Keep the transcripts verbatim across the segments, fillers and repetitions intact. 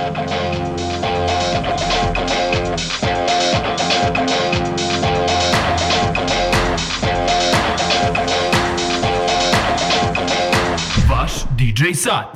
di džej Sat.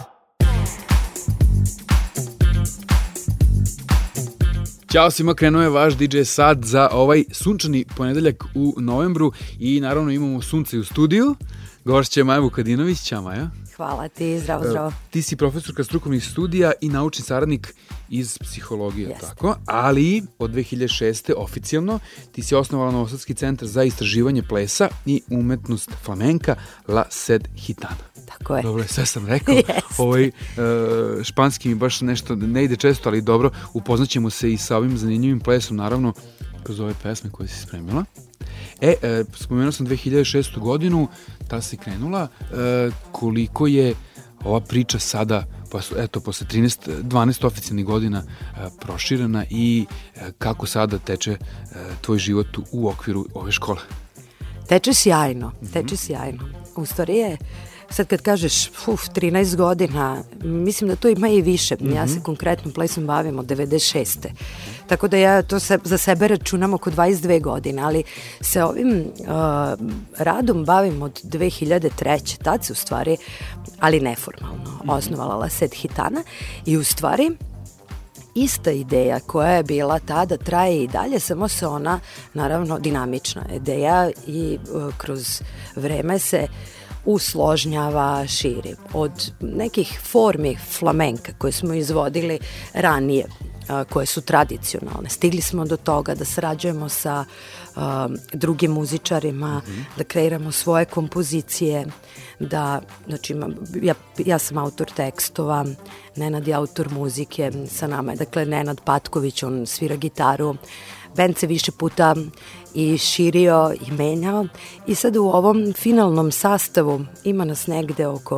Ćao svima, krenuo je vaš di džej Sat za ovaj sunčani ponedeljak u novembru i naravno imamo sunce u studiju. Gošća je Maja Vukadinović. Ćao Maja. Hvala ti, zdravo, zdravo. Ti si profesorka strukovnih studija i naučni saradnik iz psihologije, Jeste. tako? Ali od dve hiljade šeste oficijalno ti si osnovala Novosadski centar za istraživanje plesa i umetnost flamenka La Sed Gitana. Tako je. Dobro, sve sam rekao. Yes. Ovaj, uh, španski mi baš nešto ne ide često, ali dobro, upoznaćemo se i sa ovim zanimljivim plesom, naravno, kroz ove pesme koje si spremila. E, e spomenuo sam dve hiljade šestu godinu, ta si krenula, e, koliko je ova priča sada, eto, posle trinaest dvanaest oficijalnih godina e, proširena i e, kako sada teče e, tvoj život u okviru ove škole? Teče sjajno, teče sjajno. U stvari je, sad kad kažeš uf, trinaest godina, mislim da to ima i više. Mm-hmm. Ja se konkretno plesom bavim od devedeset šeste. Tako da ja to se, za sebe računam oko dvadeset dve godine, ali se ovim uh, radom bavim od dve hiljade treće. Tad se u stvari, ali neformalno, mm-hmm. osnovala La Sed Gitana i u stvari ista ideja koja je bila tada traje i dalje, samo se ona naravno dinamična ideja i uh, kroz vreme se usložnjava, širi. Od nekih formi flamenka koje smo izvodili ranije, a, koje su tradicionalne, stigli smo do toga da sarađujemo sa a, drugim muzičarima, mm-hmm. da kreiramo svoje kompozicije, da, znači, ja, ja sam autor tekstova, Nenad je autor muzike, sa nama je, dakle, Nenad Patković, on svira gitaru, bend se više puta i širio i menjao i sad u ovom finalnom sastavu ima nas negde oko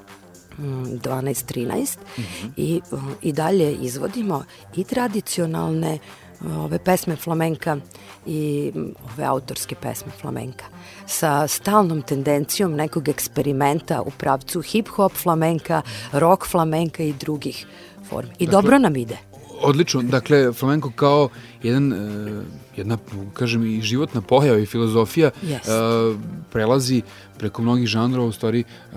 mm, dvanaest trinaest mm-hmm. i, i dalje izvodimo i tradicionalne ove pesme flamenka i ove autorske pesme flamenka sa stalnom tendencijom nekog eksperimenta u pravcu hip-hop flamenka, rock flamenka i drugih formi. I dakle, dobro nam ide. Odlično, dakle, flamenko kao jedan, uh, jedna, kažem, i životna pojava i filozofija yes. uh, prelazi preko mnogih žanrova, u stvari uh,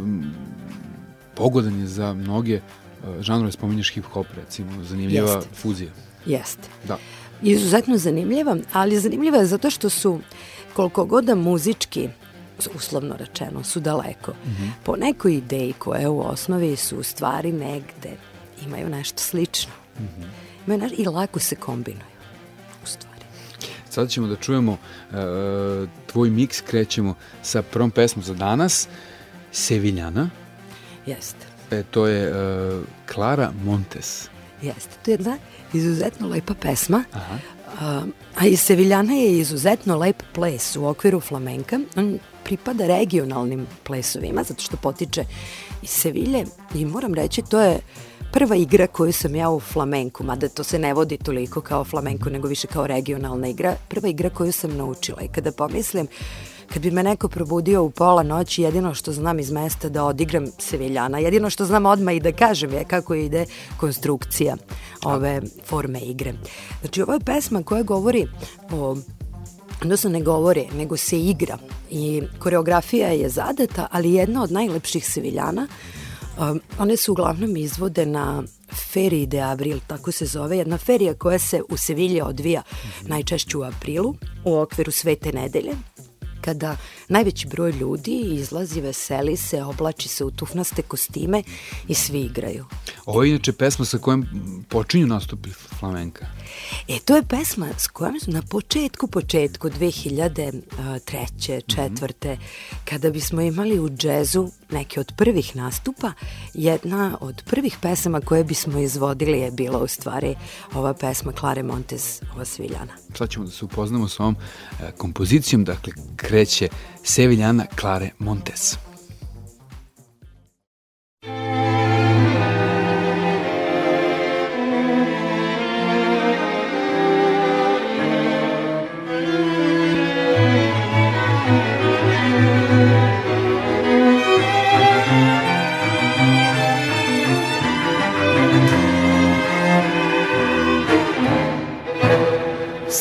pogodan je za mnoge uh, žanrove, spominješ hip-hop, recimo, zanimljiva Jest. fuzija. Jeste. Da. Izuzetno zanimljiva, ali zanimljiva je zato što su, koliko god da muzički, uslovno rečeno, su daleko, mm-hmm. po nekoj ideji koje u osnovi su u stvari negde, imaju nešto slično. Mm-hmm. Imaju nešto, i lako se kombinuju, u stvari. Sada ćemo da čujemo uh, tvoj miks, krećemo sa prvom pesmom za danas, Seviljana. Jeste. E, to je uh, Clara Montes. Jeste, to je jedna izuzetno lepa pesma. Aha. Uh, a i Seviljana je izuzetno lep ples u okviru flamenka. On pripada regionalnim plesovima, zato što potiče iz Sevilje i moram reći, to je prva igra koju sam ja u flamenku, mada to se ne vodi toliko kao flamenko, nego više kao regionalna igra, prva igra koju sam naučila. I kada pomislim, kad bi me neko probudio u pola noći, jedino što znam iz mesta da odigram Seviljana, jedino što znam odmah i da kažem je kako ide konstrukcija ove forme igre. Znači, ovo je pesma koja govori o, odnosno ne govori, nego se igra i koreografija je zadata, ali jedna od najlepših Seviljana. Um, one se uglavnom izvode na Feriji de Abril, tako se zove, jedna ferija koja se u Sevilji odvija mm-hmm. najčešće u aprilu u okviru Svete nedelje, kada najveći broj ljudi izlazi, veseli se, oblači se u tufnaste kostime i svi igraju. Ovo je inače pesma sa kojom počinju nastupi flamenka. E, to je pesma s kojom na početku, početku dve hiljade treće, četvrte Mm-hmm. kada bismo imali u džezu neke od prvih nastupa, jedna od prvih pesama koje bismo izvodili je bila u stvari ova pesma Clare Montes, ova Seviljana. Sad ćemo da se upoznamo s ovom e, kompozicijom, dakle kreće Seviljana Clare Montes.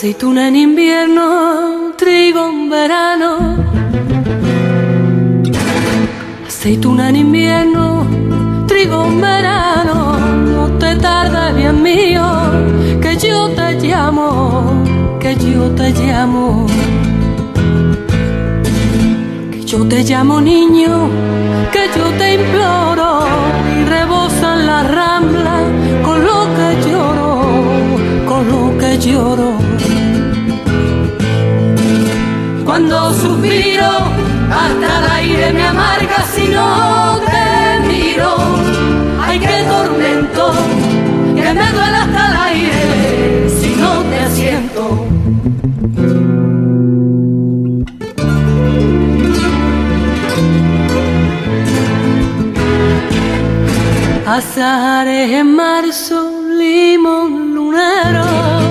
aceituna en invierno, trigo en verano. Aceituna en invierno, trigo en verano. No te tardes, bien mío, que yo te llamo, que yo te llamo. Que yo te llamo, niño, que yo te imploro. Y rebosan las ramblas con lo que lloro, con lo que lloro. Cuando suspiro, hasta el aire me amarga si no te miro. Ay, qué tormento, que me duele hasta el aire si no te siento. Azares en marzo, limón lunero.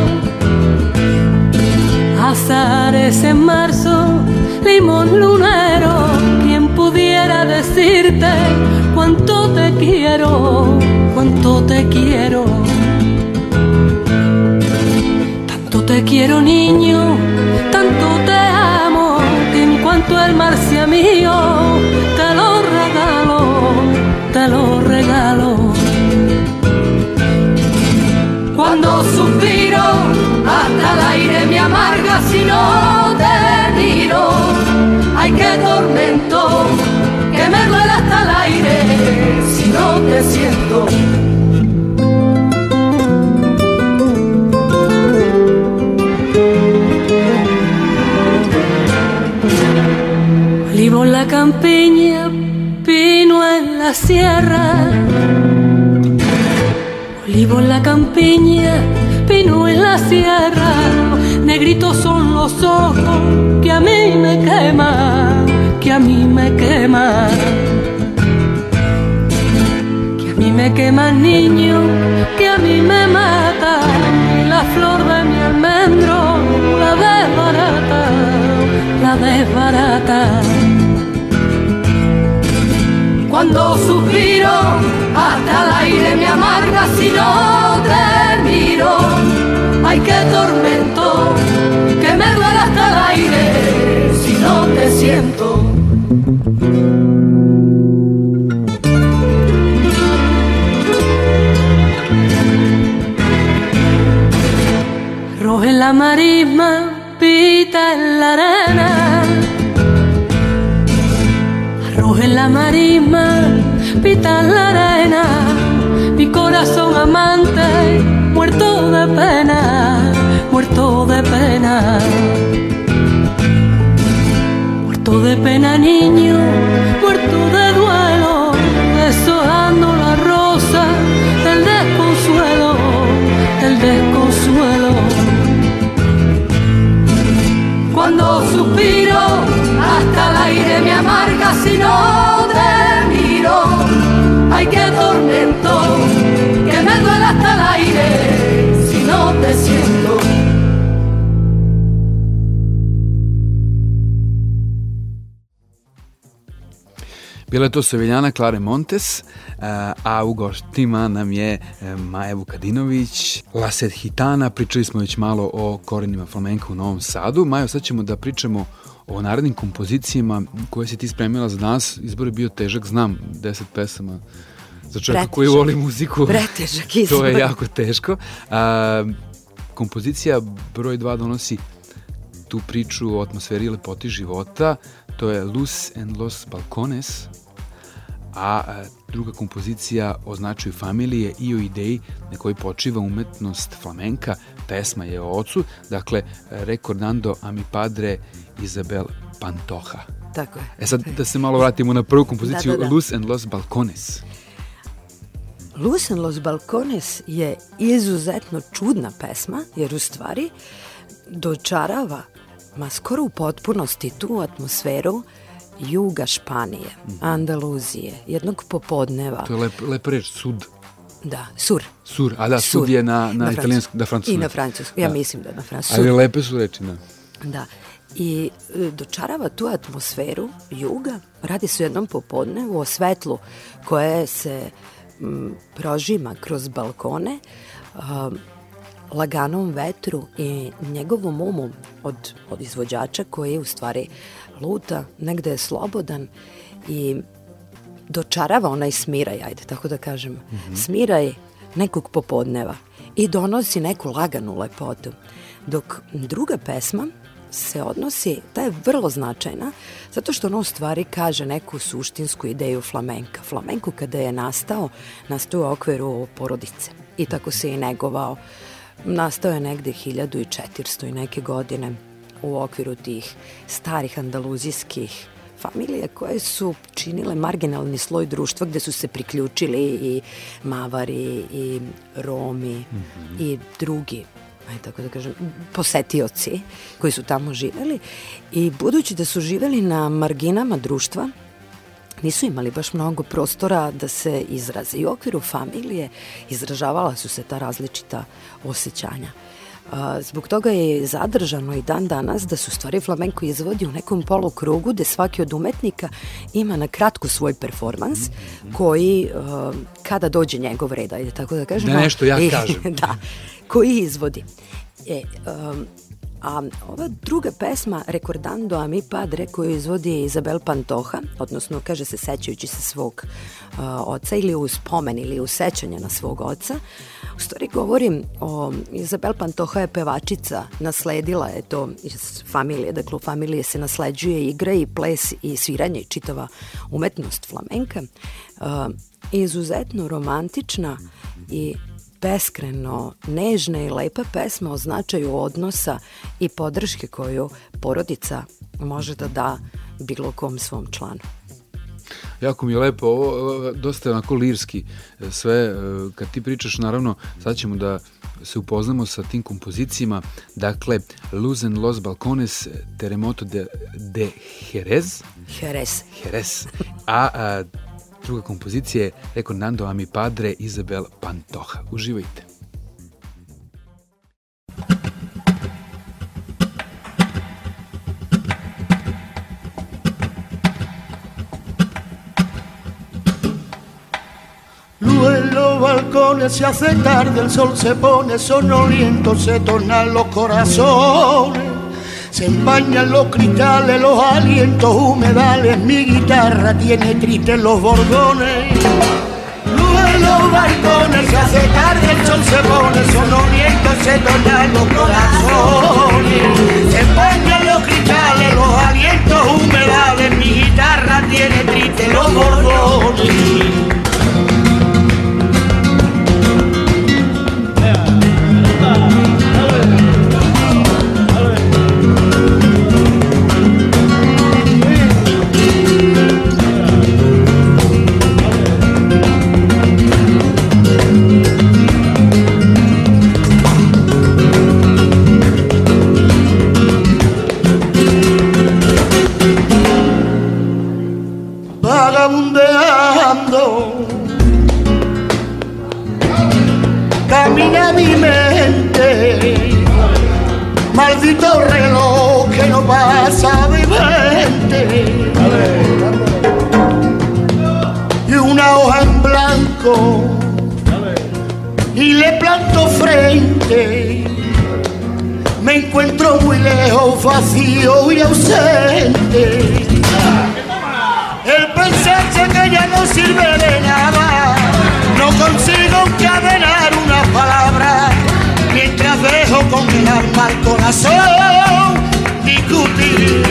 Azares en marzo, limón lunero. Quien pudiera decirte cuánto te quiero, cuánto te quiero. Tanto te quiero, niño, tanto te amo, que en cuanto el mar sea mío, te lo regalo, te lo regalo. Cuando suspiro, hasta el aire me amarga si no te miro. Ay, qué tormento, que me duele hasta el aire si no te siento. Olivo en la campiña, pino en la sierra. Olivo en la campiña, pino en la sierra. Negritos son los ojos que a mí me queman, que a mí me queman. Que a mí me queman, niño, que a mí me mata. La flor de mi almendro la desbarata, la desbarata. Cuando suspiro, hasta el aire me amarga si no te miro. Ay, qué tormento, que me duele hasta el aire si no te siento. Roja en la marisma, pita en la arena. Arroja en la marisma, pita en la arena. Mi corazón amante, muerto de pena, muerto de pena. Muerto de pena, niño, muerto de duelo, deshojando la rosa del desconsuelo, del desconsuelo. Cuando suspiro, hasta el aire me amarga si no te miro. Ay, qué tormento, que me duele hasta el aire si no te siento. Bila je to Seviljana Klare Montes, a u gostima nam je Maja Vukadinović, La Sed Hitana. Pričali smo već malo o korenima flamenka u Novom Sadu. Majo, sad ćemo da pričamo o narednim kompozicijama koje si ti spremila za nas. Izbor je bio težak, znam, deset pesama za čovjeka koji voli muziku. Pretežak izbor. To je jako teško. A, kompozicija broj dva donosi tu priču o atmosferi i lepoti života. To je Luz en los Balcones, a druga kompozicija o značaju familije i o ideji na kojoj počiva umetnost flamenka. Pesma je o ocu, dakle, Recordando a mi padre Isabel Pantoja. Tako je. E sad da se malo vratimo na prvu kompoziciju, da, da, da. Luz en los Balcones. Luz en los Balcones je izuzetno čudna pesma, jer u stvari dočarava ma skoro u potpunosti tu atmosferu juga Španije, Andaluzije, jednog popodneva. To je lep, lep reč, sud. Da, sur. Sur, a da, sud, sud je na, na, na italijanskom, da, francuskom. I na francuskom, ja da. mislim da na francuskom. Ali lepe su reči, da. Da, i dočarava tu atmosferu juga, radi se o jednom popodnevu, o svetlu koje se m, prožima kroz balkone, um, laganom vetru i njegovom umu od, od izvođača koji u stvari luta, negde je slobodan i dočarava onaj smiraj, ajde tako da kažem, mm-hmm. smiraj nekog popodneva i donosi neku laganu lepotu. Dok druga pesma se odnosi, ta je vrlo značajna, zato što ona u stvari kaže neku suštinsku ideju flamenka. Flamenku kada je nastao, nastao u okviru porodice i tako se i negovao. Nastao je negde hiljadu četiristo i neke godine u okviru tih starih andaluzijskih familije koje su činile marginalni sloj društva gde su se priključili i Mavari i Romi mm-hmm. i drugi, aj tako da kažem, posetioci koji su tamo živeli i budući da su živeli na marginama društva, nisu imali baš mnogo prostora da se izraze i u okviru familije izražavala su se ta različita osjećanja. Zbog toga je zadržano i dan danas da se u stvari flamenko izvodi u nekom polukrugu gde svaki od umetnika ima na kratko svoj performans koji kada dođe njegov red, ajde tako da kažem. Da nešto ja kažem. Da, koji izvodi. E, um, a ova druga pesma Recordando a mi padre koju izvodi Isabel Pantoja, odnosno kaže se sećajući se svog uh, oca ili u spomen ili u sećanje na svog oca, u stvari govorim o Isabel Pantoja je pevačica, nasledila je to iz familije, dakle u familije se nasleđuje igra i ples i sviranje i čitava umetnost flamenka, uh, izuzetno romantična i beskreno nežna i lepa pesma o značaju odnosa i podrške koju porodica može da da bilo kom svom članu. Jako mi je lepo, ovo dosta je onako lirski sve, kad ti pričaš, naravno, sad ćemo da se upoznamo sa tim kompozicijama, dakle, Luz en los balcones, Terremoto de, de Jerez. Jerez. Jerez. A, a druga kompozicija je Recordando a mi padre, Isabel Pantoja. Uživajte. Luz en los balcones, se hace tarde, el sol se pone sonoliento, se tornan los corazones. Se empañan los cristales, los alientos humedales, mi guitarra tiene tristes los bordones. Luz en los balcones, se hace tarde, el sol se pone sonoliento, se tornan los corazones. Se empañan los cristales, los alientos humedales, mi guitarra tiene tristes los bordones. Camina mi mente, maldito reloj que no pasa de veinte. Y una hoja en blanco y le planto frente. Me encuentro muy lejos, vacío y ausente. El pensarse que ya no sirve de nada, no consigo encadenar una palabra, mientras dejo con el alma al corazón discutir.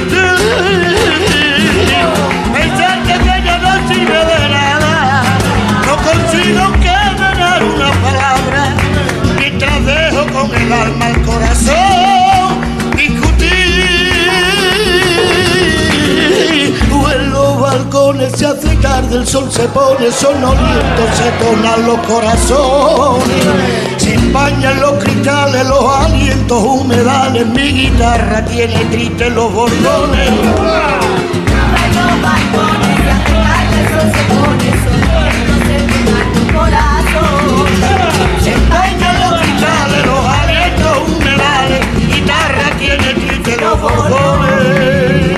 Pensarse que ya no sirve de nada, no consigo encadenar una palabra, mientras dejo con el alma al corazón discutir. En los balcones se hace tarde, el sol se pone sonoliento, se tornan los corazones, se empañan los cristales, los alientos humedales, mi guitarra tiene tristes los bordones. En los balcones se hace tarde, el sol se pone sonoliento, se tornan los corazones, se empañan los cristales, los alientos humedales, mi guitarra tiene tristes los bordones.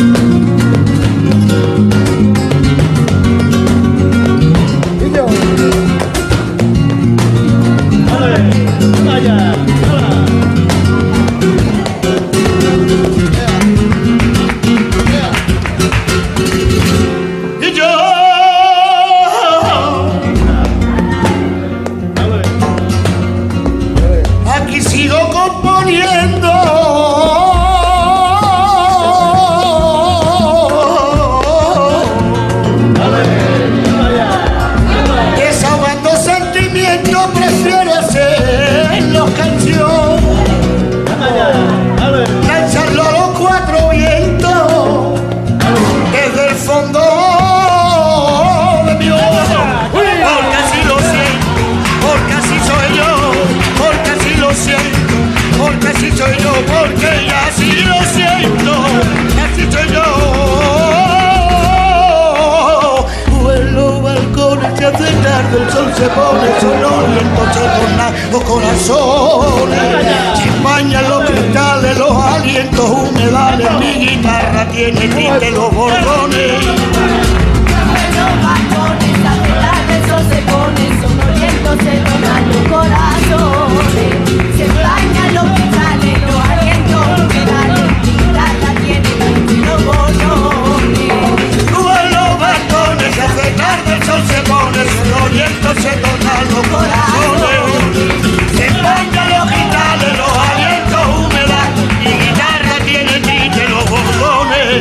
El sol se pone sonoliento, se torna los corazones, se empañan los cristales, los alientos humedales, mi guitarra tiene triste los bordones. Los balcones, la tarde, el sol se pone sonoliento, se tornan los corazones, se empañan los cristales, los alientos humedales, mi guitarra tiene triste los bordones. En los balcones se hace tarde, el sol se pone sonoliento, se tornan los corazones, se empañan los cristales, los alientos humedales, mi guitarra tiene triste los bordones.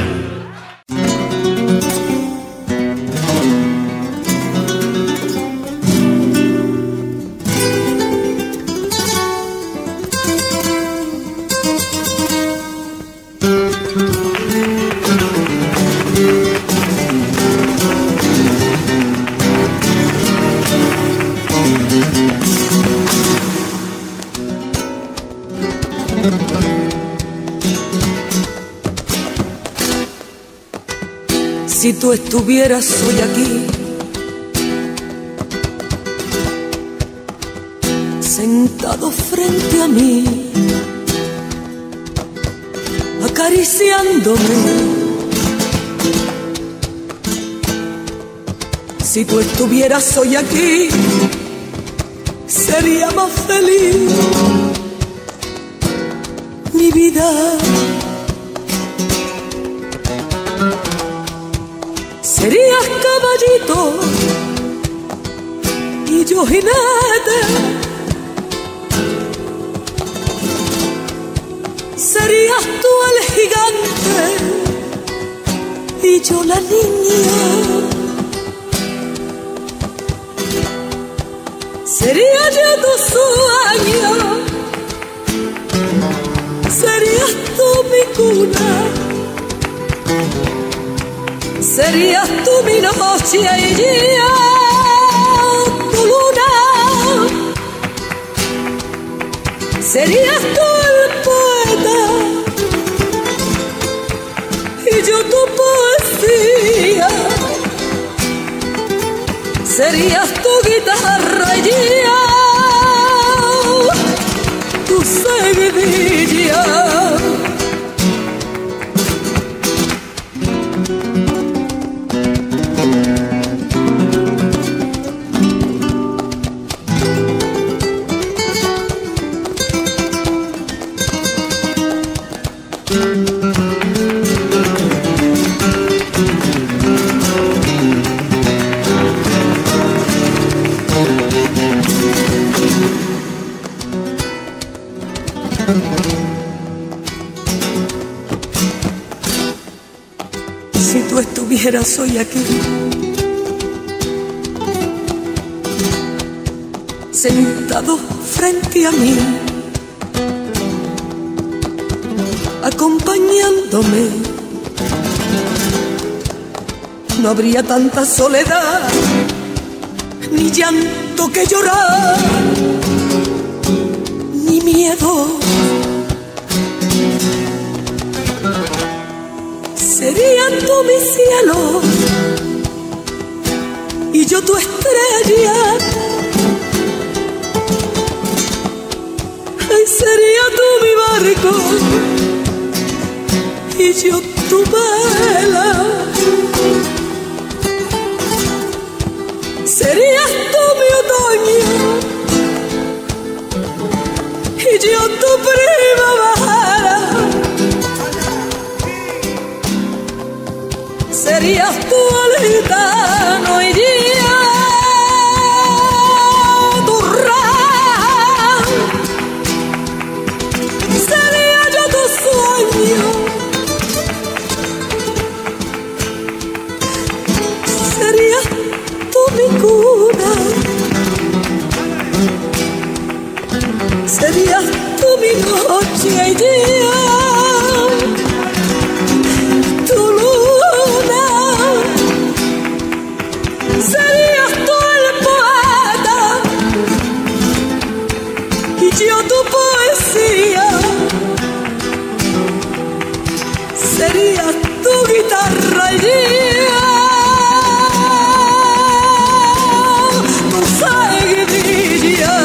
Si tú estuvieras hoy aquí, sentado frente a mí, acariciándome, si tú estuvieras hoy aquí, sería más feliz mi vida. Serías caballito y yo jinete, serías tú el gigante y yo la niña, sería yo tu sueño, serías tú mi cuna, serías tú mi noche y yo tu luna, serías tú el poeta y yo tu poesía, serías tu guitarra y yo tu seguidilla. Si tú estuvieras hoy aquí, sentado frente a mí, acompañándome, no habría tanta soledad, ni llanto que llorar, ni miedo. Serían tú mi cielo y yo tu estrella. Ay, sería tú mi barco y yo tu vela, serías tú mi otoño y yo tu primavera, serías tú el gitano y yo tu rey, sería yo tu sueño, serías tú mi cuna, serías tú mi noche y día, tu luna, serías tú el poeta y yo tu poesía, serías tu guitarra y día, tu seguidilla.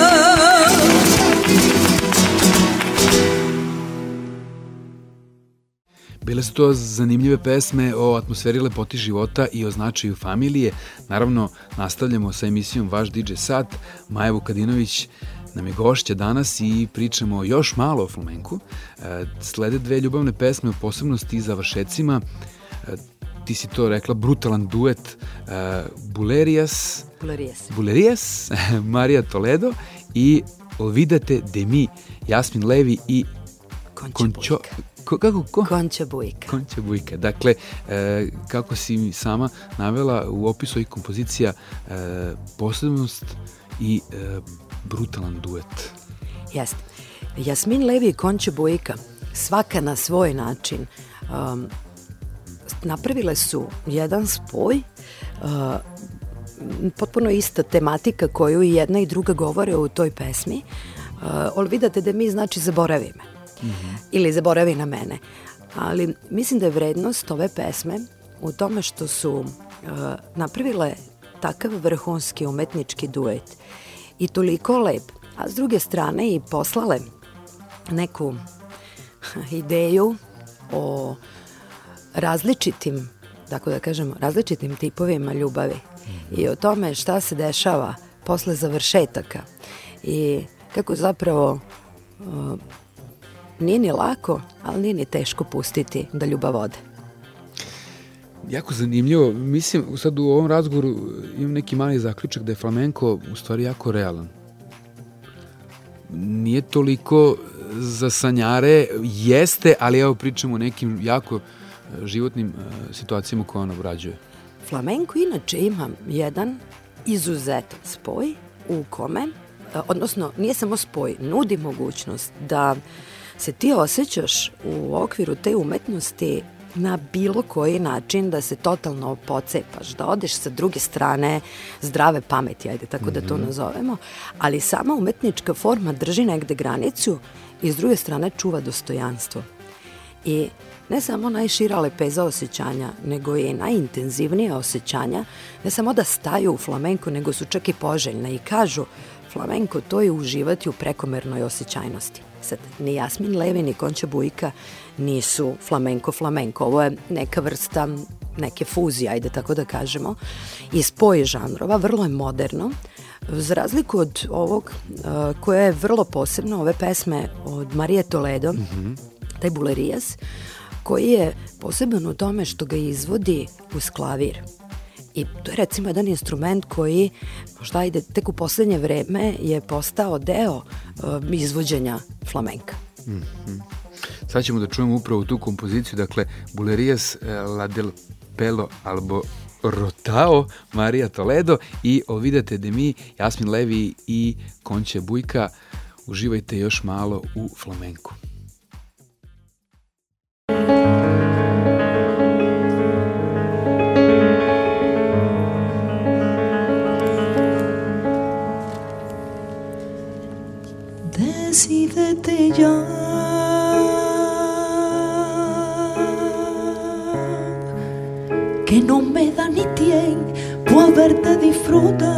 Bile su to zanimljive pesme o atmosferi lepoti života i o značaju familije. Naravno, nastavljamo sa emisijom Vaš di džej Sat. Maja Vukadinović nam je gošća danas i pričamo još malo o flamenku. Slede dve ljubavne pesme o posebnosti i završecima. Ti si to rekla, brutalan duet Bulerijas, Bulerijas. Bulerijas, Marija Toledo i Olvidate de mi, Jasmin Levi i Končo... Ko, kako, ko? Konča Bujka. Konča Bujka. Dakle, e, kako si sama navela u opisu ovih kompozicija, e, posebnost i e, brutalan duet. Jeste. Jasmin Levi i Konča Bujka, svaka na svoj način, um, napravile su jedan spoj, uh, potpuno ista tematika koju i jedna i druga govore u toj pesmi. Uh, Olvidate da mi znači zaboravi me. Mm-hmm. Ili zaboravi na mene. Ali mislim da je vrednost ove pesme u tome što su uh, napravile takav vrhunski umetnički duet i toliko lep, a s druge strane i poslale neku ideju o različitim, tako da kažemo, različitim tipovima ljubavi mm-hmm. i o tome šta se dešava posle završetaka i kako zapravo uh, nije ni lako, ali nije ni teško pustiti da ljubav ode. Jako zanimljivo. Mislim, sad u ovom razgovoru imam neki mali zaključak da je flamenko u stvari jako realan. Nije toliko za sanjare, jeste, ali evo pričamo o nekim jako životnim situacijama koje on obrađuje. Flamenko inače ima jedan izuzetan spoj u kome, odnosno nije samo spoj, nudi mogućnost da se ti osjećaš u okviru te umetnosti na bilo koji način, da se totalno pocepaš, da odeš sa druge strane zdrave pameti, ajde tako mm-hmm. da to nazovemo, ali sama umetnička forma drži negde granicu i s druge strane čuva dostojanstvo. I ne samo najšira lepeza osjećanja, nego i najintenzivnija osjećanja, ne samo da staju u flamenku, nego su čak i poželjne i kažu flamenko to je uživati u prekomernoj osjećajnosti. Sad, ni Jasmin Levi, ni Konča Bujka nisu flamenko-flamenko. Ovo je neka vrsta neke fuzije, ajde tako da kažemo, i spoj žanrova, vrlo je moderno. Za razliku od ovog, uh, koje je vrlo posebno, ove pesme od Marije Toledo, mm-hmm. taj Bulerijas, koji je poseban u tome što ga izvodi uz klavir. I to je recimo jedan instrument koji možda ide tek u poslednje vreme je postao deo uh, izvođenja flamenka. Mm-hmm. Sad ćemo da čujemo upravo tu kompoziciju, dakle Bulerijas, La del Pelo albo Rotao, Marija Toledo i Olvidate de mi, Jasmin Levi i Konča Bujka. Uživajte još malo u flamenku. Decídete ya, que no me da ni tiempo a verte disfrutar.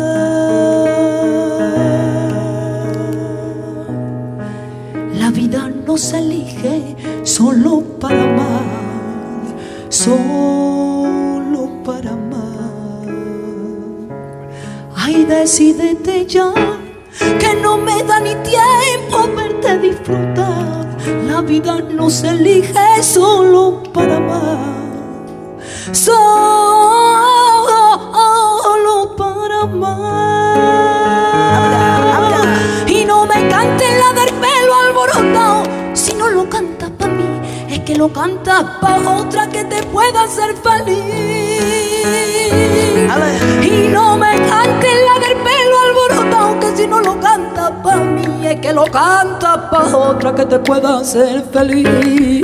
La vida no se elige solo para amar, solo para amar. Ay, decídete ya, que no me da ni tiempo a verte disfrutar. La vida no se elige solo para amar, solo para amar. Y no me cante la del pelo alborotado, si no lo cantas pa' mí, es que lo cantas pa' otra que te pueda hacer feliz. Y no me cante la del pelo alborotado, que si no lo cantas pa' mí, es que lo cantas pa' otra que te pueda hacer feliz.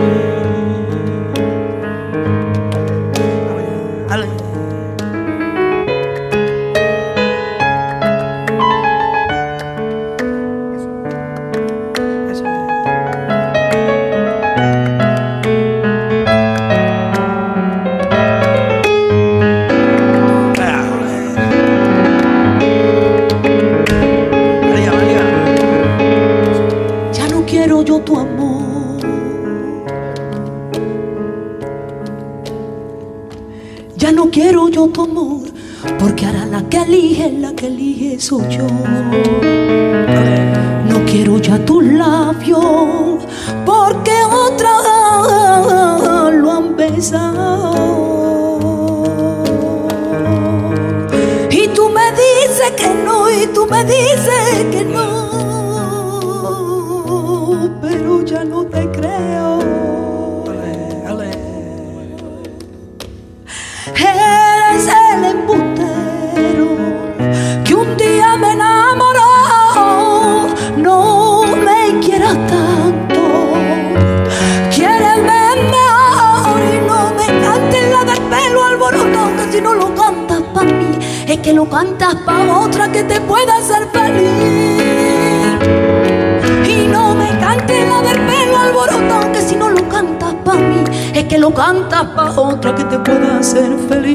Quiero yo tu amor, porque ahora la que elige, la que elige soy yo. No quiero ya tus labios, porque otras lo han besado. Y tú me dices que no, y tú me dices que no, pero ya no te creo. Eres el embustero que un día me enamoró. No me quieras tanto, quiéreme mejor. Y no me cantes la del pelo alborotado, que si no lo cantas pa' mí, es que lo cantas pa' otra que te pueda hacer feliz. Y no me cantes la del pelo alborotado, que si no lo cantas pa' mí, es que lo cantas pa' otra que te pueda hacer feliz.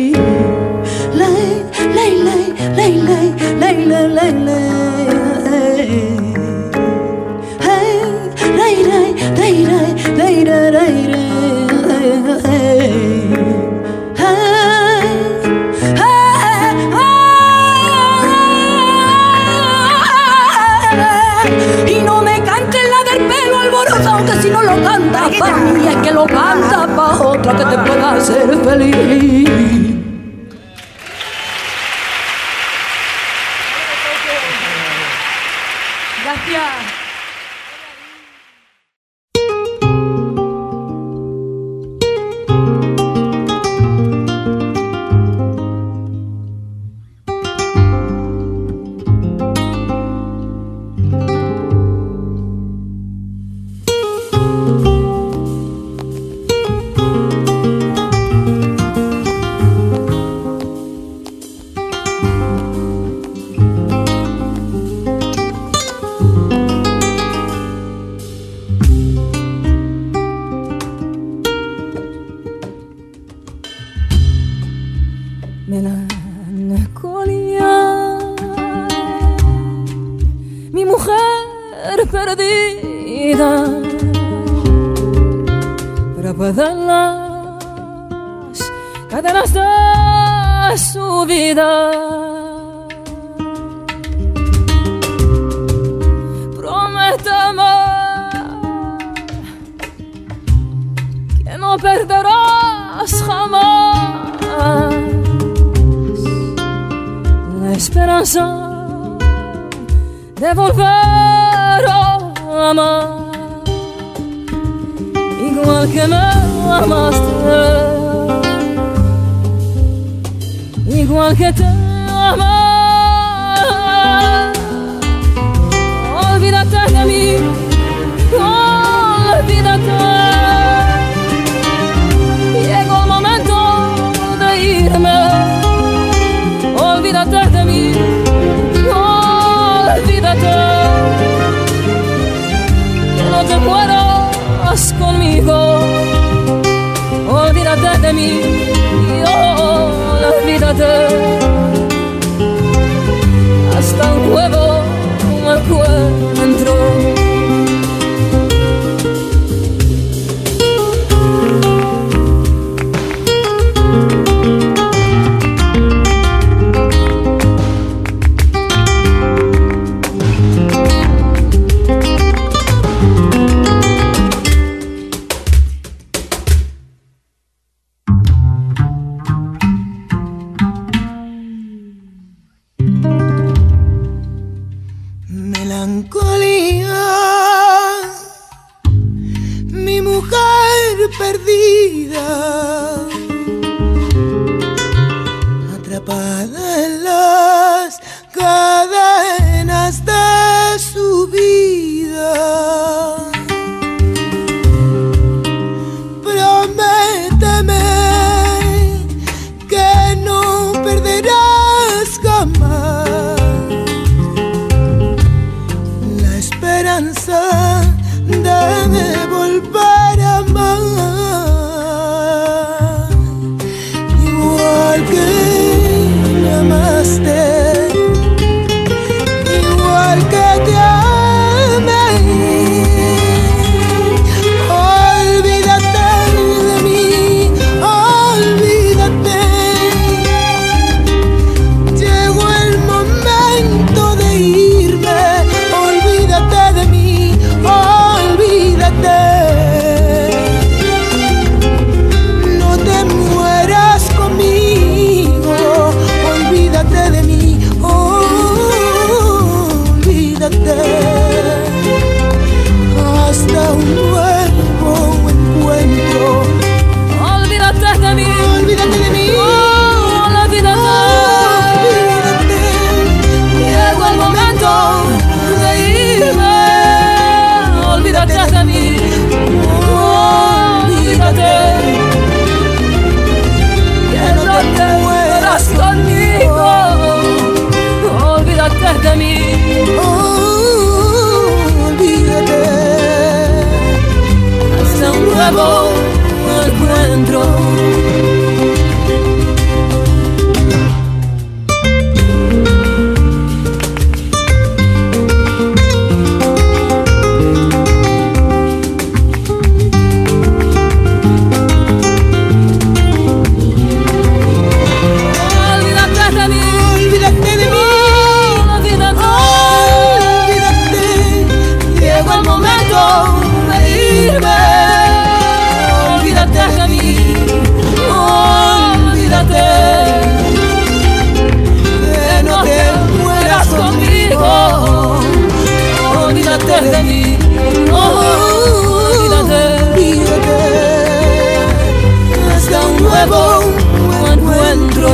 Ley, ley, ley, ley, ley, ley, ley, ley, ley. Hey, ley, ley, ley, ley, ley, ley, ley. Y no me cantes la del pelo alborotado, que si no lo cantas pa' mí, es que lo cantas pa' otra que te pueda hacer feliz. Gracias. Cadenas de su vida, prométeme que no perderás jamás la esperanza de volver a amar, igual que me amaste, igual que te amé. Olvídate de mí, olvídate. Llegó el momento de irme. Olvídate de mí, olvídate. Que no te mueras conmigo. Olvídate de mí, olvídate. Hasta un nuevo encuentro. triste, igual que te amé. Olvídate de mí, olvídate. Llegó el momento de irme. Olvídate de mí, olvídate. No te mueras conmigo. Olvídate de mí, olvídate. Hasta un nuevo encuentro. Olvídate de mí, Olvídate de mí, olvídate. olvídate. Llegó el momento de irme. Olvídate de mí, olvídate. Que no te mueras conmigo. Olvídate de mí. Olvídate. Hasta un nuevo encuentro. Olvídate de mí, Olvídate de mí, olvídate. olvídate. Llegó el momento de irme. Olvídate de mí, olvídate. Que no te mueras Conmigo, olvídate de mí, olvídate. Olvídate. Hasta un nuevo encuentro.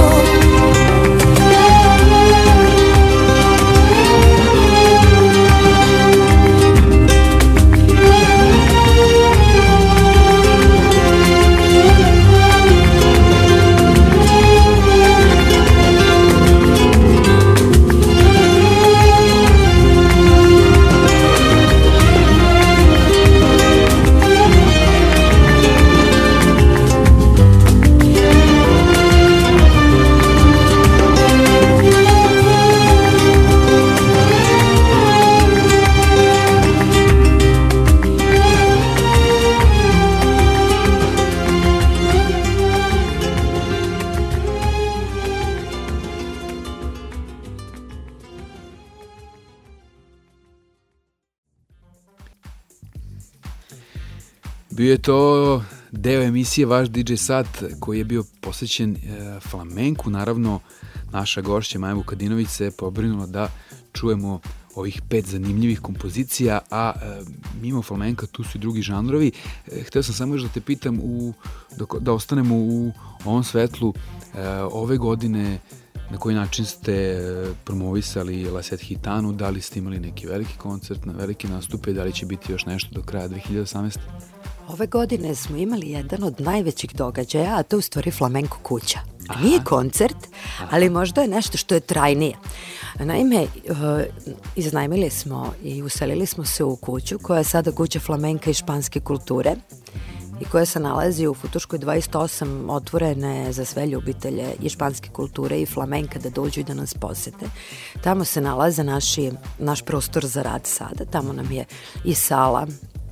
Bio je to deo emisije Vaš D J Sat koji je bio posvećen e, flamenku. Naravno, naša gošća Maja Vukadinović se pobrinula da čujemo ovih pet zanimljivih kompozicija, a e, mimo flamenka tu su i drugi žanrovi. E, hteo sam samo još da te pitam, u, da, da ostanemo u ovom svetlu e, ove godine, na koji način ste promovisali La Set Hitanu, da li ste imali neki veliki koncert, na velike nastupe, da li će biti još nešto do kraja dve hiljade osamnaeste. Ove godine smo imali jedan od najvećih događaja, a to je u stvari Flamenko kuća. Nije koncert, ali možda je nešto što je trajnije. Naime, uh, iznajmili smo i uselili smo se u kuću koja je sada kuća flamenka i španske kulture i koja se nalazi u Futuškoj dvadeset osam, otvorene za sve ljubitelje i španske kulture i flamenka da dođu i da nas posete. Tamo se nalaze naši, naš prostor za rad sada, tamo nam je i sala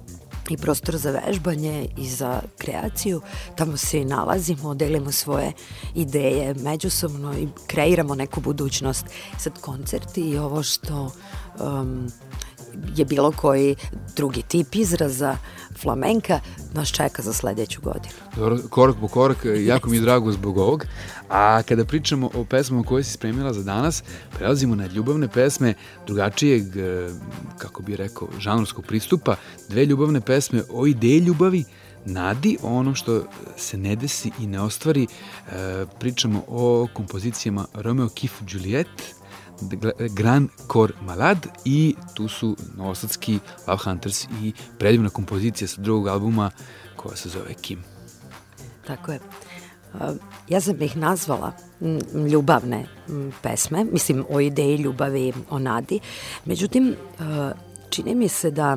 i prostor za vežbanje i za kreaciju. Tamo se i nalazimo, delimo svoje ideje međusobno i kreiramo neku budućnost. Sad koncerti i ovo što um, je bilo koji drugi tip izraza flamenka nas čeka za sledeću godinu. Dobro, korak po korak, jako mi je drago zbog ovog. A kada pričamo o pesmama koje si spremila za danas, prelazimo na ljubavne pesme drugačijeg, kako bi rekao, žanrovskog pristupa. Dve ljubavne pesme o ideji ljubavi, nadi, o onom što se ne desi i ne ostvari. E, pričamo o kompozicijama Romeo Kif Juliet, Grand Corps Malade i tu su novosadski Love Hunters i predivna kompozicija sa drugog albuma koja se zove Kim. Tako je. Ja sam ih nazvala ljubavne pesme, mislim o ideji ljubavi, o nadi. Međutim, čini mi se da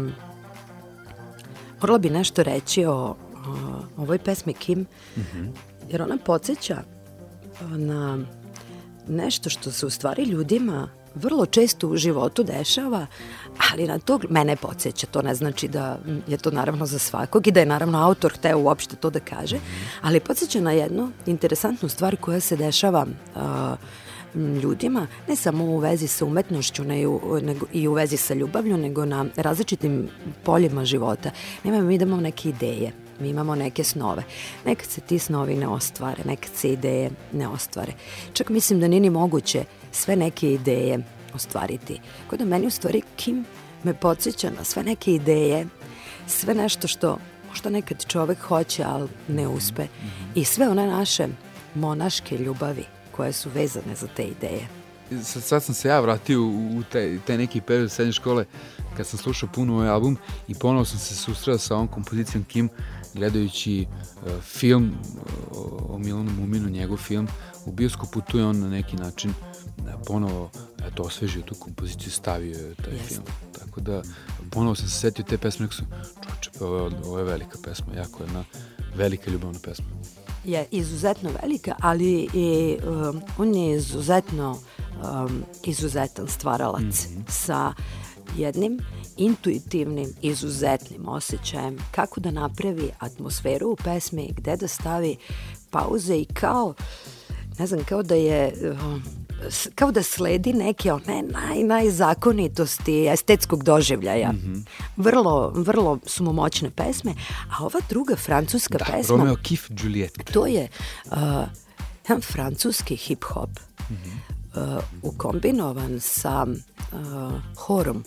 morala bi nešto reći o, o ovoj pesmi Kim, mm-hmm. jer ona podsjeća na nešto što se u stvari ljudima vrlo često u životu dešava, ali na to mene podsjeća. To ne znači da je to naravno za svakog i da je naravno autor hteo uopšte to da kaže, ali podsjeća na jednu interesantnu stvar koja se dešava uh, ljudima, ne samo u vezi sa umetnošću nego, nego i u vezi sa ljubavlju, nego na različitim poljima života. Mi imamo neke ideje, mi imamo neke snove. Nekad se ti snovi ne ostvare, nekad se ideje ne ostvare. Čak mislim da nije ni moguće sve neke ideje ostvariti. Kod da meni u stvari Kim me podsjeća na sve neke ideje, sve nešto što možda nekad čovek hoće, ali ne uspe. I sve one naše monaške ljubavi koje su vezane za te ideje. Sad, sad sam se ja vratio u taj, taj neki period srednje škole kad sam slušao puno ovaj album i ponovo sam se susreo sa ovom kompozicijom Kim gledajući uh, film uh, o Milanu Muminu, njegov film u bioskopu. Tu je on na neki način uh, ponovo eto, osvežio tu kompoziciju, stavio je taj yes. film. Tako da ponovo sam se setio te pesme, rekao sam, čoče, pa ovo, ovo je velika pesma, jako jedna velika ljubavna pesma. Je izuzetno velika, ali i, um, on je izuzetno um, izuzetan stvaralac mm-hmm. sa jednim intuitivnim, izuzetnim osjećajem kako da napravi atmosferu u pesmi, gde da stavi pauze i kao, ne znam, kao da je um, kao da sledi neke one naj, najzakonitosti estetskog doživljaja. Mm-hmm. Vrlo, vrlo su mu moćne pesme, a ova druga francuska da, pesma... Romeo Kif Juliet. To je uh, jedan francuski hip-hop mm-hmm. uh, ukombinovan sa uh, horom.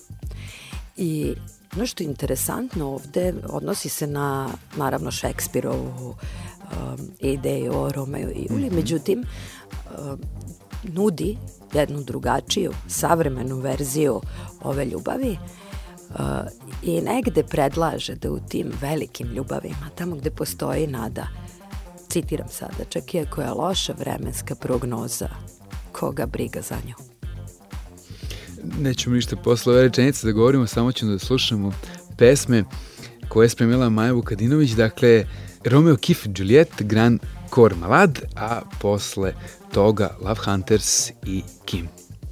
I ono što je interesantno ovde odnosi se na, naravno, Šekspirovu um, ideju o Romeo i Juliji, mm-hmm. međutim, uh, nudi jednu drugačiju, savremenu verziju ove ljubavi uh, i negde predlaže da u tim velikim ljubavima, tamo gde postoji nada, citiram sada, čak i ako je loša vremenska prognoza, koga briga za nju. Nećemo ništa posle ove rečenice da govorimo, samo ćemo da slušamo pesme koje je spremila Maja Vukadinović, dakle Romeo Kif Juliet, Grand Corps Malade, a posle toga Love Hunters i Kim.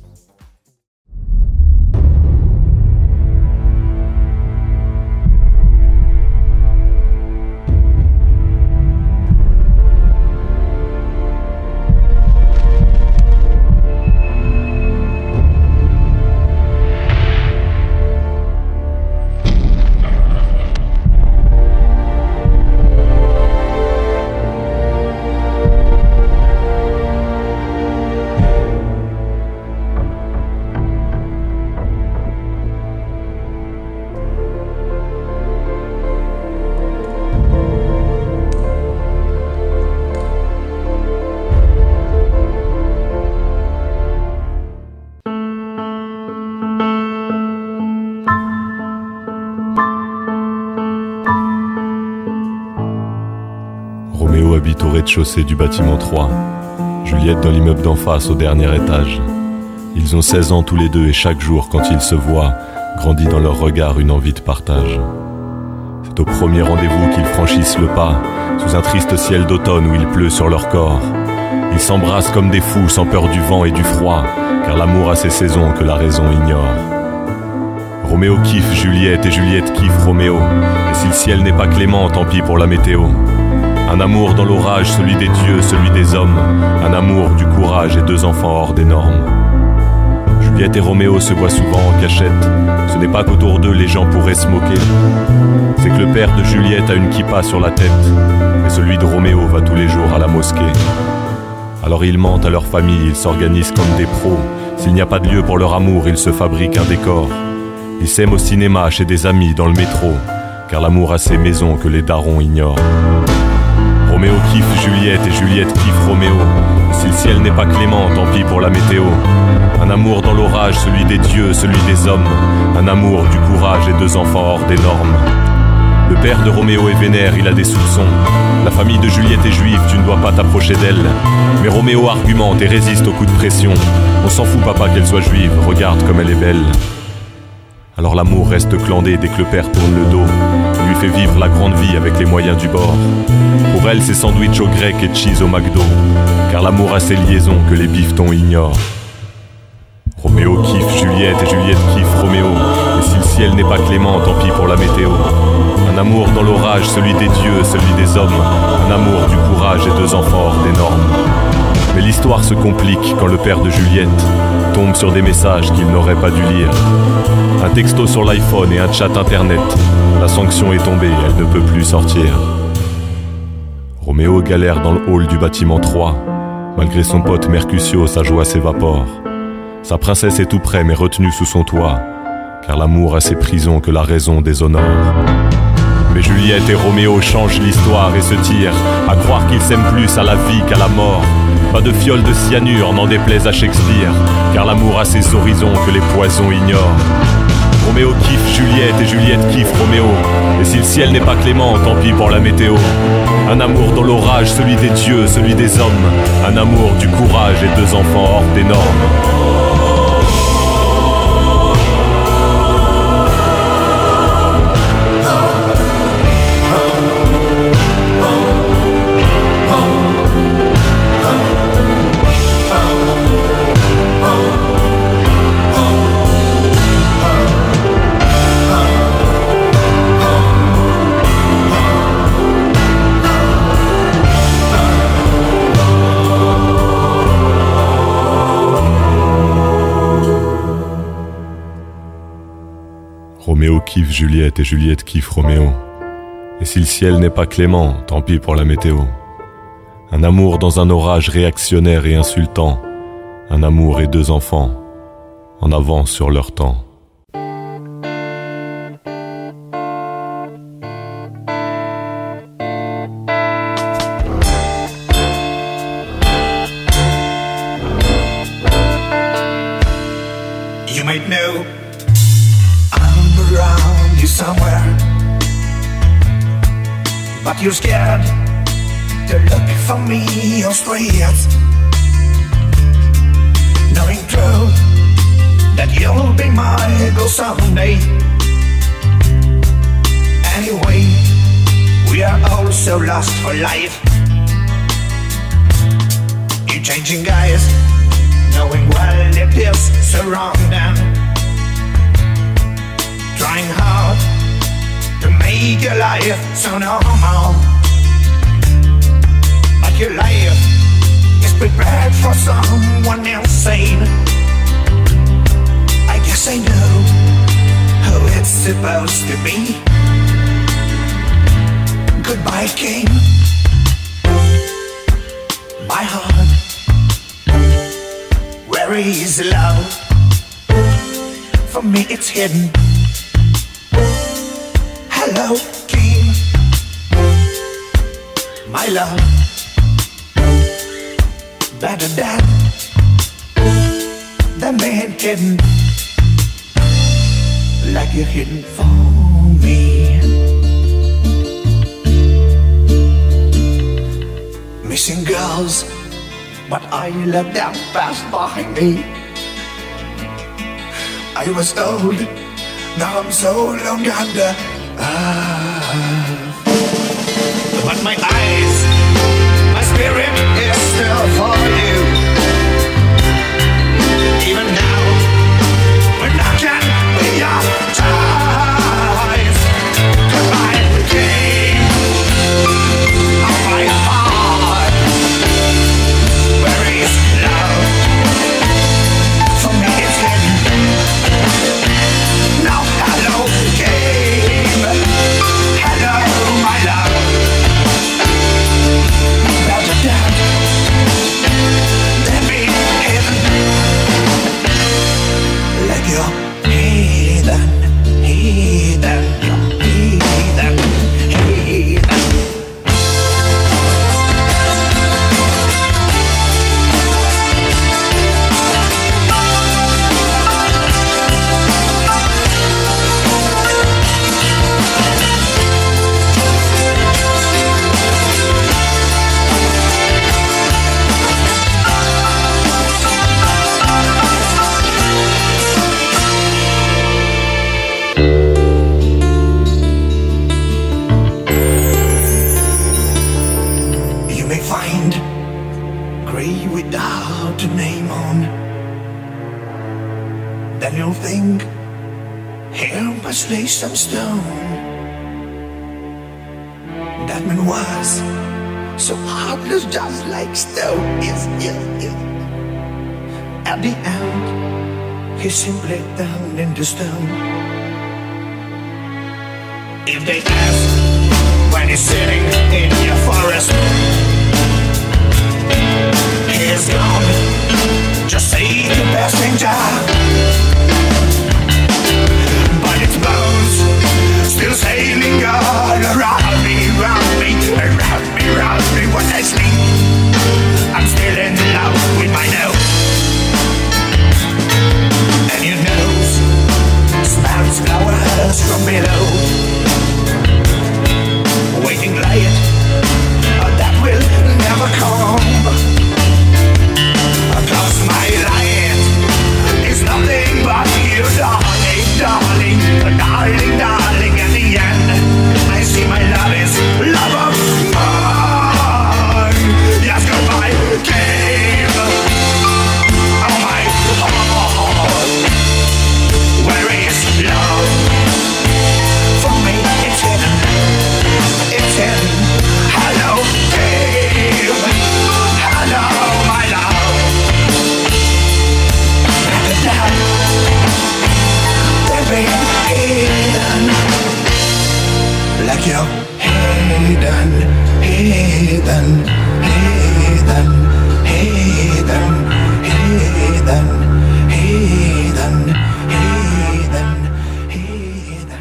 Au rez-de-chaussée du bâtiment trois, Juliette dans l'immeuble d'en face au dernier étage. Ils ont seize ans tous les deux et chaque jour, quand ils se voient, grandit dans leur regard une envie de partage. C'est au premier rendez-vous qu'ils franchissent le pas, sous un triste ciel d'automne où il pleut sur leur corps. Ils s'embrassent comme des fous, sans peur du vent et du froid, car l'amour a ses saisons que la raison ignore. Roméo kiffe Juliette et Juliette kiffe Roméo, et si le ciel n'est pas clément, tant pis pour la météo. Un amour dans l'orage, celui des dieux, celui des hommes. Un amour, du courage et deux enfants hors des normes. Juliette et Roméo se voient souvent en cachette. Ce n'est pas qu'autour d'eux les gens pourraient se moquer. C'est que le père de Juliette a une kippa sur la tête, et celui de Roméo va tous les jours à la mosquée. Alors ils mentent à leur famille, ils s'organisent comme des pros. S'il n'y a pas de lieu pour leur amour, ils se fabriquent un décor. Ils s'aiment au cinéma, chez des amis, dans le métro, car l'amour a ses maisons que les darons ignorent. Roméo kiffe Juliette et Juliette kiffe Roméo. Si le ciel n'est pas clément, tant pis pour la météo. Un amour dans l'orage, celui des dieux, celui des hommes. Un amour, du courage et deux enfants hors des normes. Le père de Roméo est vénère, il a des soupçons. La famille de Juliette est juive, tu ne dois pas t'approcher d'elle. Mais Roméo argumente et résiste aux coups de pression. On s'en fout papa qu'elle soit juive, regarde comme elle est belle. Alors l'amour reste clandé dès que le père tourne le dos. Il lui fait vivre la grande vie avec les moyens du bord. Pour elle, c'est sandwich au grec et cheese au McDo, car l'amour a ses liaisons que les bifetons ignorent. Roméo kiffe Juliette et Juliette kiffe Roméo, et si le ciel n'est pas clément, tant pis pour la météo. Un amour dans l'orage, celui des dieux, celui des hommes, un amour du courage et deux enfants hors des normes. Mais l'histoire se complique quand le père de Juliette tombe sur des messages qu'il n'aurait pas dû lire. Un texto sur l'iPhone et un chat internet. La sanction est tombée, elle ne peut plus sortir. Roméo galère dans le hall du bâtiment trois. Malgré son pote Mercutio, sa joie s'évapore. Sa princesse est tout près mais retenue sous son toit, car l'amour a ses prisons que la raison déshonore. Mais Juliette et Roméo changent l'histoire et se tirent à croire qu'ils s'aiment plus à la vie qu'à la mort. Pas de fiole de cyanure, n'en déplaise à Shakespeare, car l'amour a ses horizons que les poisons ignorent. Roméo kiffe Juliette et Juliette kiffe Roméo, et si le ciel n'est pas clément, tant pis pour la météo. Un amour dans l'orage, celui des dieux, celui des hommes, un amour du courage et deux enfants hors des normes. Roméo kiffe Juliette et Juliette kiffe Roméo. Et si le ciel n'est pas clément, tant pis pour la météo. Un amour dans un orage réactionnaire et insultant. Un amour et deux enfants, en avance sur leur temps. You might know I'm around you somewhere, but you're scared to look for me on streets, knowing true that you'll be my girl someday. Anyway, we are all so lost for life. You changing guys, knowing what it is so wrong then, trying hard to make your life so normal, but your life is prepared for someone insane. I guess I know how it's supposed to be. Goodbye came, my heart, where is love? For me it's hidden. Hello, King, my love, better than the man hidden, like you're hidden for me. Missing girls, but I let them pass by me. I was old, now I'm so long under. Ah. But my eyes, my spirit is still for you. Even now, we're knocking with your ties. Goodbye, king of my heart. Where is love? For me it's hidden. Now hello, king. Hello, my love. Better than find grave without a name on. Then you'll think, here must lay some stone. That man was so heartless, just like stone. Yes, yes, yes. At the end, he simply turned into stone. If they ask when he's sitting in your forest, he's gone, just say the best thing, John. But its bones still sailing all around me, around me, around me, around me. When I sleep, I'm still in love with my nose. And your nose smells flowers from below. Waiting light, uh, that will never come. Cause my light is nothing but you, darling, darling, darling, darling. At the end, I see my love is love of mine. Yes, goodbye, cave. Oh my heart, where is love? For me, it's hidden, it's hidden. Hello, cave. Hello, my love. And the dead, they're being hidden. Like you're hidden, hidden, hidden, hidden, hidden, hidden, hidden, hidden.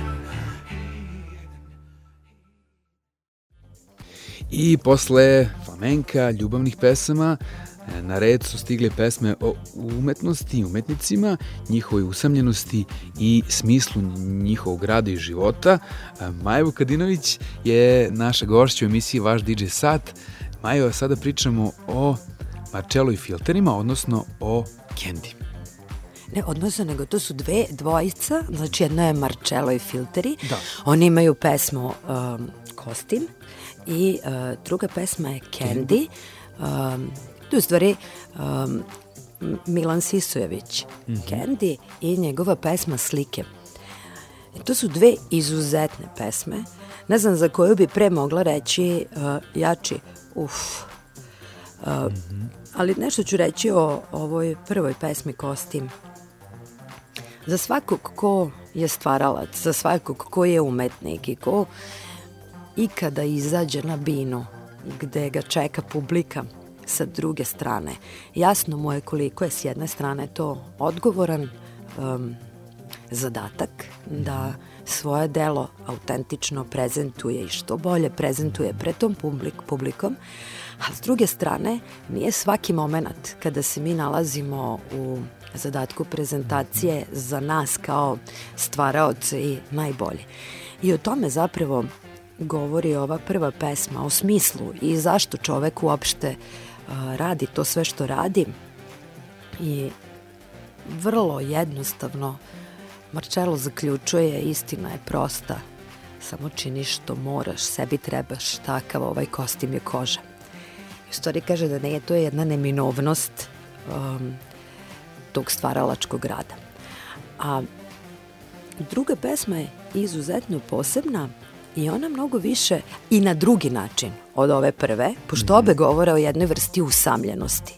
I posle flamenka, ljubavnih pesama, na red su stigle pesme o umetnosti i umetnicima, njihovoj usamljenosti i smislu njihovog rada i života. Maja Vukadinović je naša gošća u emisiji Vaš D J Sat. Majo, sada pričamo o Marcello i Filterima, odnosno o Candy. Ne, odnosno, nego to su dve dvojica, znači jedna je Marcello i Filteri. Da. Oni imaju pesmu um, Kostim i uh, druga pesma je Candy. Um, to je u stvari um, Milan Sisojević, mm-hmm. Candy i njegova pesma Slike. I to su dve izuzetne pesme. Ne znam za koju bi pre mogla reći uh, jači, uf. Uh, mm-hmm. Ali nešto ću reći o ovoj prvoj pesmi Kostim. Za svakog ko je stvaralac, za svakog ko je umetnik i ko ikada izađe na binu gde ga čeka publika sa druge strane, jasno mu je koliko je s jedne strane to odgovoran um, zadatak da svoje delo autentično prezentuje i što bolje prezentuje pred tom publik, publikom, a s druge strane nije svaki moment kada se mi nalazimo u zadatku prezentacije za nas kao stvaraoce i najbolji. I o tome zapravo govori ova prva pesma, o smislu i zašto čovek uopšte uh, radi to sve što radi. I vrlo jednostavno Marcello zaključuje, istina je prosta, samo činiš što moraš, sebi trebaš, takav ovaj kostim je koža. U stvari kaže da ne, to je jedna neminovnost um, tog stvaralačkog rada. A druga pesma je izuzetno posebna i ona mnogo više i na drugi način od ove prve, pošto obe govore o jednoj vrsti usamljenosti